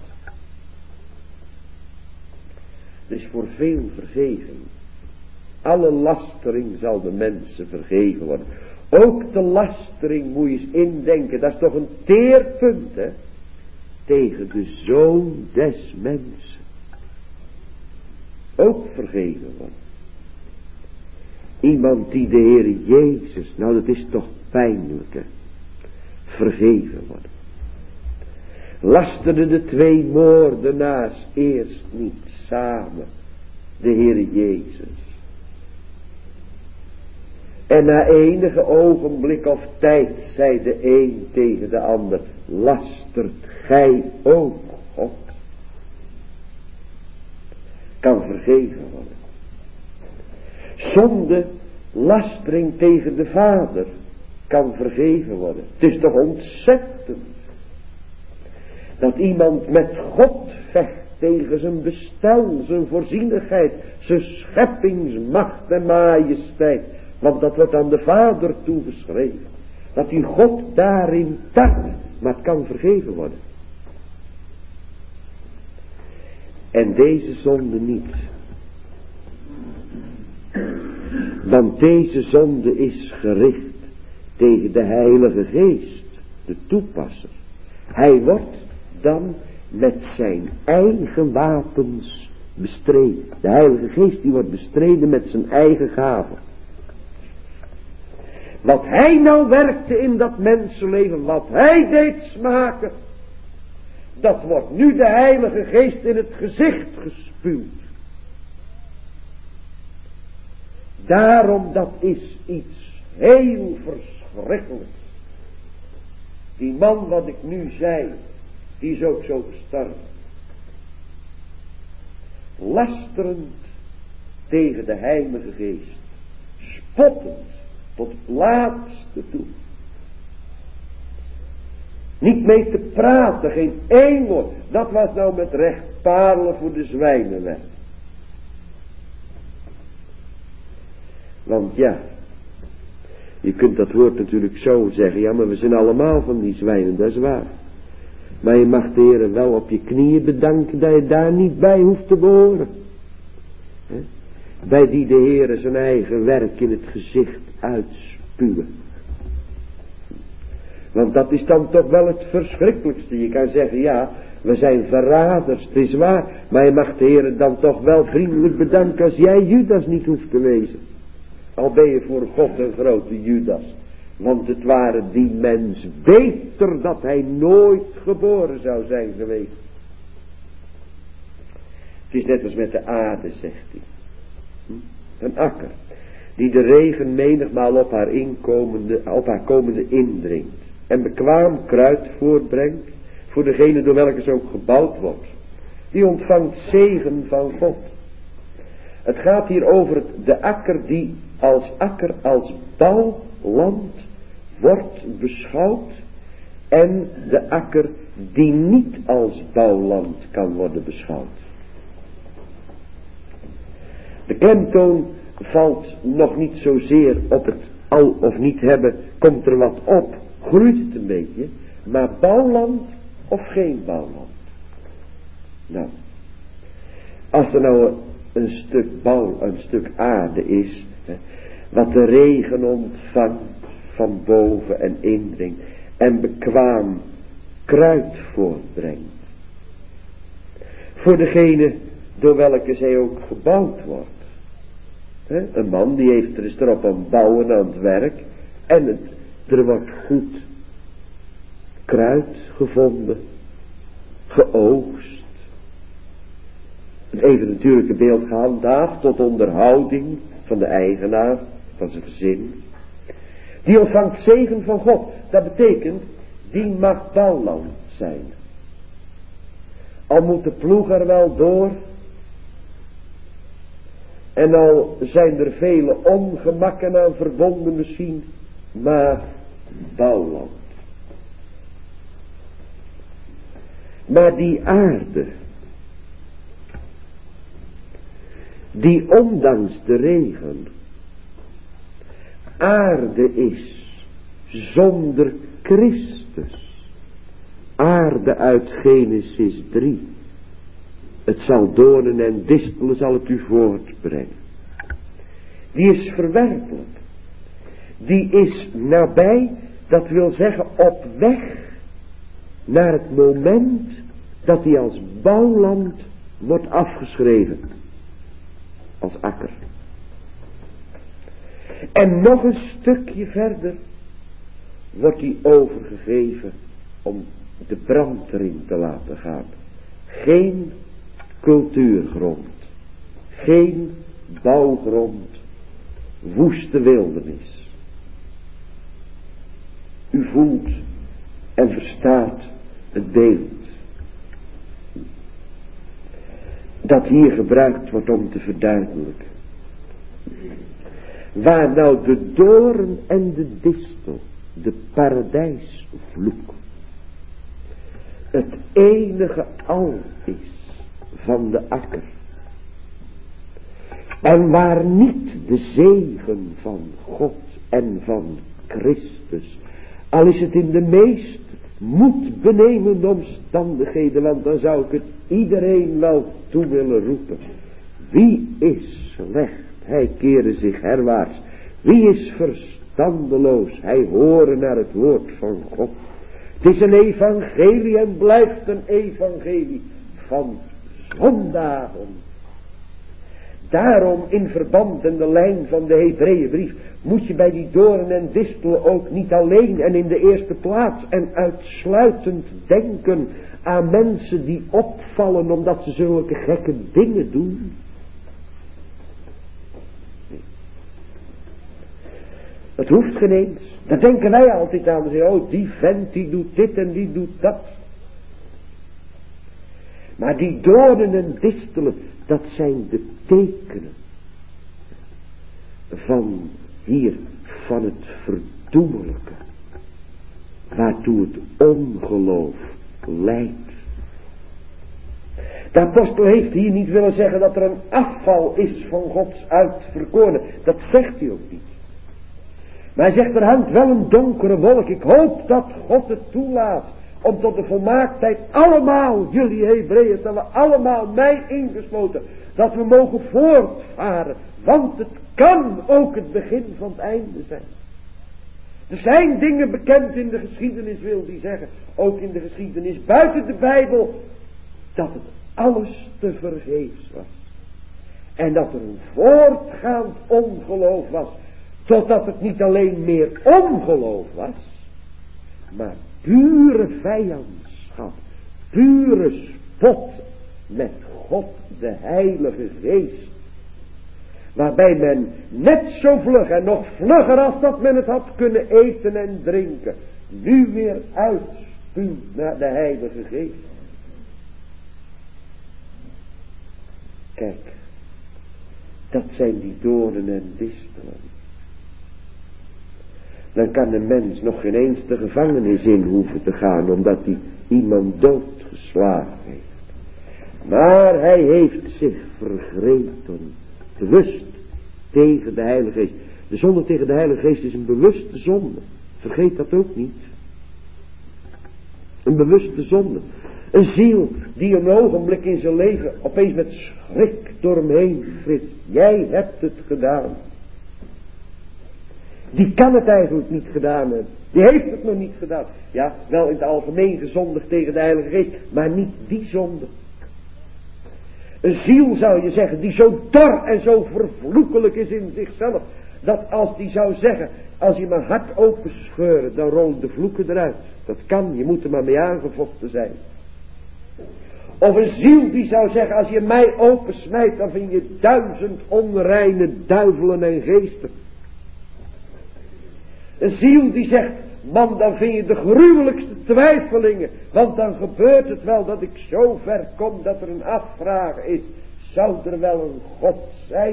Dus voor veel vergeving. Alle lastering zal de mensen vergeven worden. Ook de lastering moet je eens indenken. Dat is toch een teerpunt, hè? Tegen de Zoon des mensen. Ook vergeven worden. Iemand die de Heer Jezus, nou dat is toch pijnlijk, hè? Vergeven worden. Lasterden de twee moordenaars eerst niet samen de Heer Jezus. En na enige ogenblik of tijd zei de een tegen de ander, lastert gij ook God? Kan vergeven worden. Zonde, lastering tegen de Vader kan vergeven worden. Het is toch ontzettend dat iemand met God vecht tegen zijn bestel, zijn voorzienigheid, zijn scheppingsmacht en majesteit. Want dat wordt aan de Vader toegeschreven. Dat hij God daarin tart, maar het kan vergeven worden. En deze zonde niet. Want deze zonde is gericht tegen de Heilige Geest, de toepasser. Hij wordt dan met zijn eigen wapens bestreden. De Heilige Geest die wordt bestreden met zijn eigen gaven. Wat hij nou werkte in dat mensenleven, wat hij deed smaken, dat wordt nu de Heilige Geest in het gezicht gespuwd. Daarom, dat is iets heel verschrikkelijks. Die man wat ik nu zei, die is ook zo gestorven. Lasterend tegen de Heilige Geest. Spottend tot het laatste toe. Niet mee te praten, geen één woord. Dat was nou met recht parelen voor de zwijnenwet. Want ja, je kunt dat woord natuurlijk zo zeggen. Ja, maar we zijn allemaal van die zwijnen, dat is waar. Maar je mag de Heer wel op je knieën bedanken dat je daar niet bij hoeft te behoren. He? Bij die de Heer zijn eigen werk in het gezicht uitspuwen. Want dat is dan toch wel het verschrikkelijkste. Je kan zeggen, ja, we zijn verraders, het is waar. Maar je mag de Heer dan toch wel vriendelijk bedanken als jij Judas niet hoeft te wezen. Al ben je voor God een grote Judas. Want het waren die mens beter dat hij nooit geboren zou zijn geweest. Het is net als met de aarde, zegt hij. Een akker. Die de regen menigmaal op haar komende indringt. En bekwaam kruid voortbrengt. Voor degene door welke ze ook gebouwd wordt. Die ontvangt zegen van God. Het gaat hier over de akker die als akker, als bouwland wordt beschouwd en de akker die niet als bouwland kan worden beschouwd. De klemtoon valt nog niet zozeer op het al of niet hebben, komt er wat op, groeit het een beetje, maar bouwland of geen bouwland. Nou, als er nou een stuk bouw, een stuk aarde is, wat de regen ontvangt van boven en indringt en bekwaam kruid voortbrengt, voor degene door welke zij ook gebouwd wordt. Een man die heeft er is erop aan het bouwen aan het werk en er wordt goed kruid gevonden, geoogst. Het even natuurlijke beeld gehandhaafd tot onderhouding van de eigenaar, van zijn gezin. Die ontvangt zegen van God. Dat betekent, die mag bouwland zijn. Al moet de ploeg er wel door. En al zijn er vele ongemakken aan verbonden misschien. Maar bouwland. Maar die aarde, die ondanks de regen aarde is zonder Christus. Aarde uit Genesis 3. Het zal doornen en distelen zal het u voortbrengen. Die is verwerpelijk. Die is nabij, dat wil zeggen op weg naar het moment dat hij als bouwland wordt afgeschreven. Als akker. En nog een stukje verder wordt hij overgegeven om de brand erin te laten gaan. Geen cultuurgrond. Geen bouwgrond. Woeste wildernis. U voelt en verstaat het beeld dat hier gebruikt wordt om te verduidelijken. Waar nou de doorn en de distel, de paradijsvloek, het enige al is van de akker. En waar niet de zegen van God en van Christus, al is het in de meest moedbenemende omstandigheden, want dan zou ik het iedereen wel toe willen roepen. Wie is slecht? Hij kere zich herwaarts. Wie is verstandeloos? Hij horen naar het woord van God. Het is een evangelie en blijft een evangelie van zondagen. Daarom in verband en de lijn van de Hebreeënbrief moet je bij die doornen en distelen ook niet alleen en in de eerste plaats en uitsluitend denken aan mensen die opvallen omdat ze zulke gekke dingen doen. Het hoeft geen eens. Daar denken wij altijd aan. Zeggen, oh, die vent die doet dit en die doet dat. Maar die doornen en distelen, dat zijn de tekenen van hier, van het verdoemelijke, waartoe het ongeloof leidt. De apostel heeft hier niet willen zeggen dat er een afval is van Gods uitverkorenen. Dat zegt hij ook niet. Maar hij zegt, er hangt wel een donkere wolk. Ik hoop dat God het toelaat om tot de volmaaktheid allemaal, jullie Hebreeën, dat we allemaal, mij ingesloten, dat we mogen voortvaren. Want het kan ook het begin van het einde zijn. Er zijn dingen bekend in de geschiedenis, wil die zeggen, ook in de geschiedenis buiten de Bijbel, dat het alles te vergeefs was. En dat er een voortgaand ongeloof was, totdat het niet alleen meer ongeloof was, maar pure vijandschap, pure spot met God de Heilige Geest. Waarbij men net zo vlug en nog vlugger als dat men het had kunnen eten en drinken, nu weer uitspuwt naar de Heilige Geest. Kijk, Dat zijn die doornen en distelen. Dan kan een mens nog geen eens de gevangenis in hoeven te gaan, omdat hij iemand doodgeslagen heeft. Maar hij heeft zich vergrepen, bewust tegen de Heilige Geest. De zonde tegen de Heilige Geest is een bewuste zonde. Vergeet dat ook niet. Een bewuste zonde. Een ziel die een ogenblik in zijn leven opeens met schrik door hem heen flitst. Jij hebt het gedaan. Die kan het eigenlijk niet gedaan hebben. Die heeft het nog niet gedaan. Ja, wel in het algemeen gezondigd tegen de Heilige Geest, maar niet die zonde. Een ziel zou je zeggen die zo dor en zo vervloekelijk is in zichzelf, dat als die zou zeggen, als je mijn hart openscheuren, dan rollen de vloeken eruit. Dat kan, je moet er maar mee aangevochten zijn. Of een ziel die zou zeggen, als je mij opensnijdt, dan vind je 1000 onreine duivelen en geesten. Een ziel die zegt, man, dan vind je de gruwelijkste twijfelingen, want dan gebeurt het wel dat ik zo ver kom dat er een afvraag is, zou er wel een God zijn?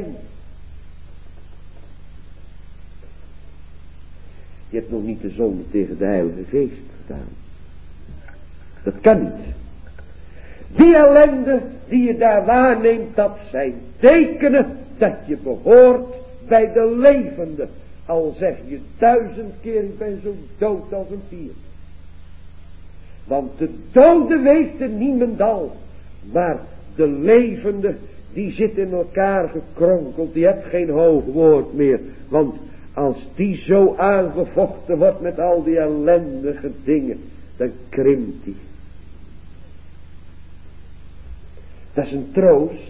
Je hebt nog niet de zonde tegen de Heilige Geest gedaan. Dat kan niet. Die ellende die je daar waarneemt, dat zijn tekenen dat je behoort bij de levenden. Al zeg je 1000 keer, ik ben zo dood als een pier. Want de dode weet er niemendal. Maar de levende, die zit in elkaar gekronkeld. Die heeft geen hoog woord meer. Want als die zo aangevochten wordt met al die ellendige dingen, dan krimpt die. Dat is een troost.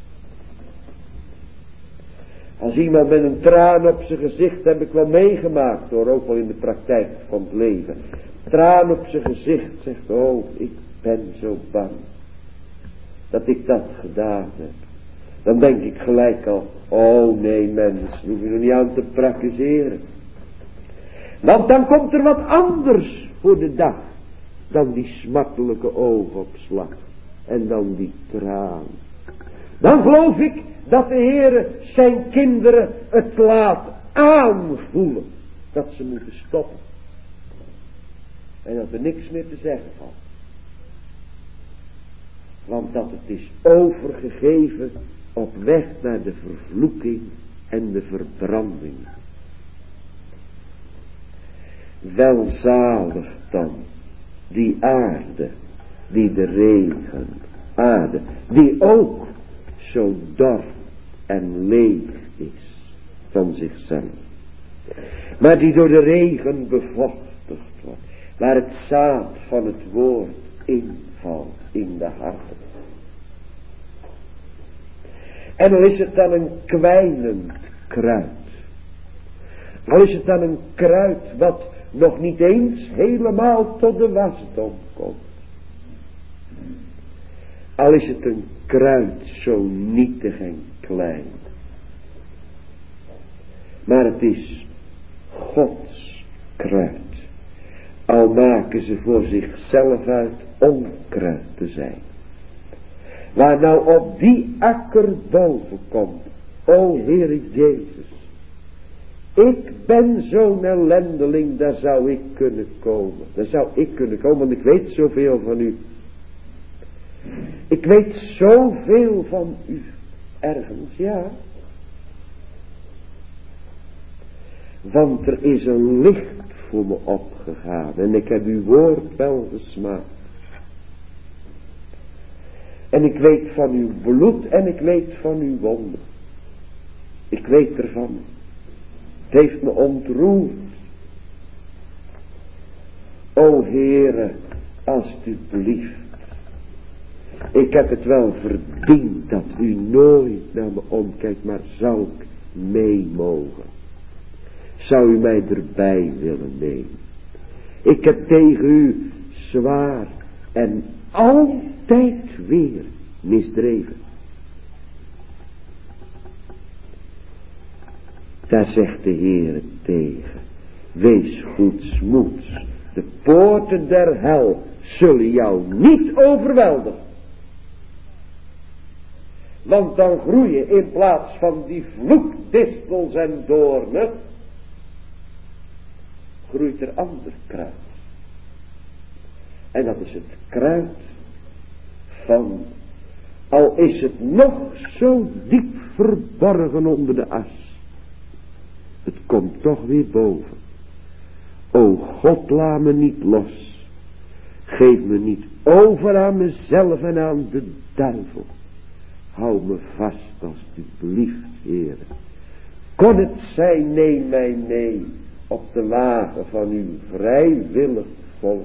Als iemand met een traan op zijn gezicht, heb ik wel meegemaakt hoor, ook wel in de praktijk van het leven. Traan op zijn gezicht zegt, oh, ik ben zo bang dat ik dat gedaan heb. Dan denk ik gelijk al, oh nee mens, hoef je er niet aan te praktiseren. Want dan komt er wat anders voor de dag dan die smartelijke oogopslag en dan die traan. Dan geloof ik dat de Heere zijn kinderen het laat aanvoelen dat ze moeten stoppen. En dat er niks meer te zeggen valt. Want dat het is overgegeven op weg naar de vervloeking en de verbranding. Welzalig dan die aarde, die de regen, aarde, die ook zo dor en leeg is van zichzelf. Maar die door de regen bevochtigd wordt. Waar het zaad van het woord invalt in de harten. En al is het dan een kwijnend kruid. Al is het dan een kruid wat nog niet eens helemaal tot de wasdom komt. Al is het een kruid zo nietig en klein. Maar het is Gods kruid. Al maken ze voor zichzelf uit onkruid te zijn. Waar nou op die akker boven komt, o Heere Jezus. Ik ben zo'n ellendeling, daar zou ik kunnen komen. Daar zou ik kunnen komen, want ik weet zoveel van u. Ik weet zoveel van u. Ergens, ja. Want er is een licht voor me opgegaan. En ik heb uw woord wel gesmaakt. En ik weet van uw bloed en ik weet van uw wonden. Ik weet ervan. Het heeft me ontroerd. O Heere, alstublieft. Ik heb het wel verdiend dat u nooit naar me omkijkt, maar zou ik mee mogen? Zou u mij erbij willen nemen? Ik heb tegen u zwaar en altijd weer misdreven. Daar zegt de Heer tegen. Wees goedsmoeds. De poorten der hel zullen jou niet overweldigen. Want dan groeien in plaats van die vloekdistels en doornen, groeit er ander kruid. En dat is het kruid van, al is het nog zo diep verborgen onder de as, het komt toch weer boven. O God, laat me niet los. Geef me niet over aan mezelf en aan de duivel. Hou me vast alstublieft, Heere. Kon het zijn, neem mij mee op de wagen van uw vrijwillig volk.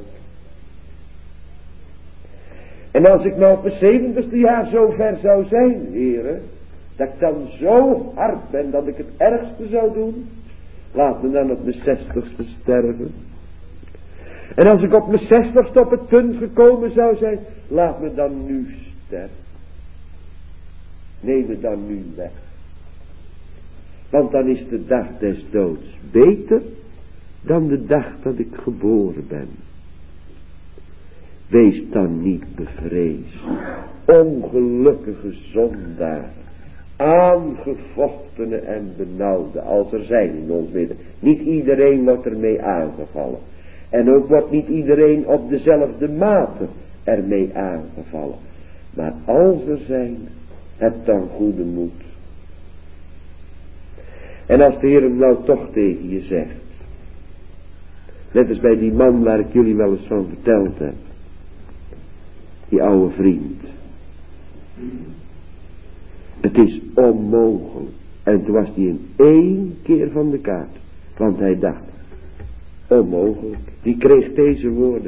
En als ik nou op mijn 70ste jaar zo ver zou zijn, Heere, dat ik dan zo hard ben dat ik het ergste zou doen, laat me dan op mijn 60ste sterven. En als ik op mijn 60ste op het punt gekomen zou zijn, laat me dan nu sterven. Neem me dan nu weg. Want dan is de dag des doods beter dan de dag dat ik geboren ben. Wees dan niet bevreesd, ongelukkige zondaar, aangevochtene en benauwde, als er zijn in ons midden. Niet iedereen wordt ermee aangevallen. En ook wordt niet iedereen op dezelfde mate ermee aangevallen. Maar als er zijn, heb dan goede moed. En als de Heer hem nou toch tegen je zegt, net als bij die man waar ik jullie wel eens van verteld heb, die oude vriend, het is onmogelijk. En toen was hij in 1 keer van de kaart, want hij dacht, onmogelijk. Die kreeg deze woorden.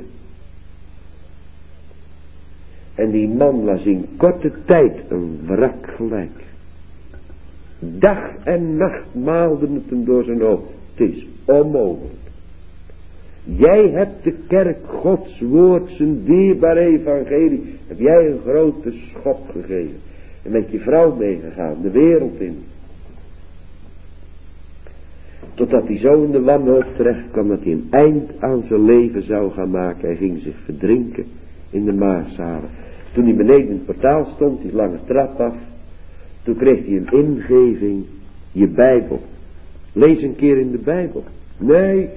En die man was in korte tijd een wrak gelijk. Dag en nacht maalde het hem door zijn hoofd. Het is onmogelijk. Jij hebt de kerk Gods woord, zijn dierbaar evangelie, heb jij een grote schop gegeven. En met je vrouw meegegaan, de wereld in. Totdat hij zo in de wanhoop terecht kwam dat hij een eind aan zijn leven zou gaan maken. Hij ging zich verdrinken in de Maassalen. Toen hij beneden in het portaal stond, die lange trap af, toen kreeg hij een ingeving, je Bijbel. Lees een keer in de Bijbel. Nee.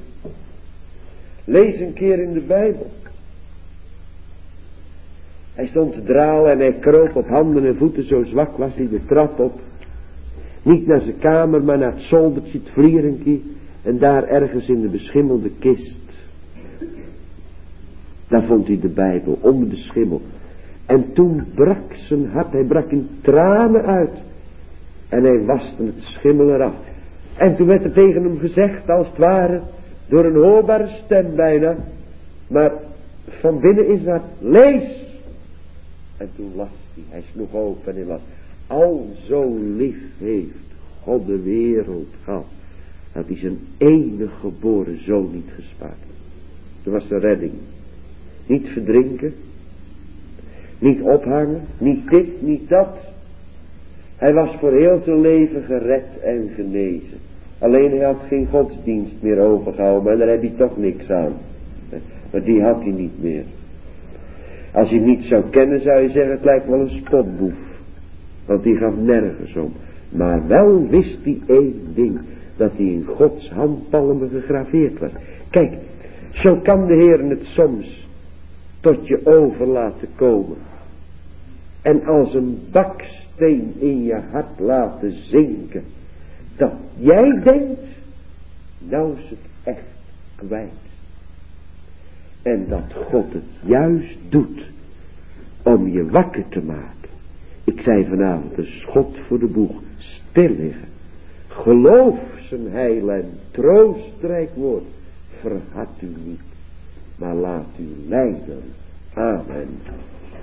Lees een keer in de Bijbel. Hij stond te dralen en hij kroop op handen en voeten, zo zwak was hij de trap op. Niet naar zijn kamer, maar naar het zoldertje, het vlierenkie. En daar ergens in de beschimmelde kist, daar vond hij de Bijbel, onder de schimmel. En toen brak zijn hart, hij brak in tranen uit. En hij waste het schimmel eraf. En toen werd er tegen hem gezegd, als het ware, door een hoorbare stem bijna, maar van binnen is dat, lees! En toen las hij sloeg open en hij las, al zo lief heeft God de wereld gehad, dat hij zijn enige geboren zoon niet gespaard heeft. Dat was de redding. Niet verdrinken, niet ophangen, niet dit, niet dat. Hij was voor heel zijn leven gered en genezen. Alleen hij had geen godsdienst meer overgehouden, maar daar heb je toch niks aan. Maar die had hij niet meer. Als je hem niet zou kennen, zou je zeggen, het lijkt wel een spotboef. Want die gaf nergens om. Maar wel wist hij één ding, dat hij in Gods handpalmen gegraveerd was. Kijk, zo kan de Heer het soms tot je over laten komen. En als een baksteen in je hart laten zinken. Dat jij denkt, nou is het echt kwijt. En dat God het juist doet om je wakker te maken. Ik zei vanavond, een schot voor de boeg, stil liggen. Geloof zijn heil en troostrijk woord. Verhard u niet, maar laat u leiden. Amen.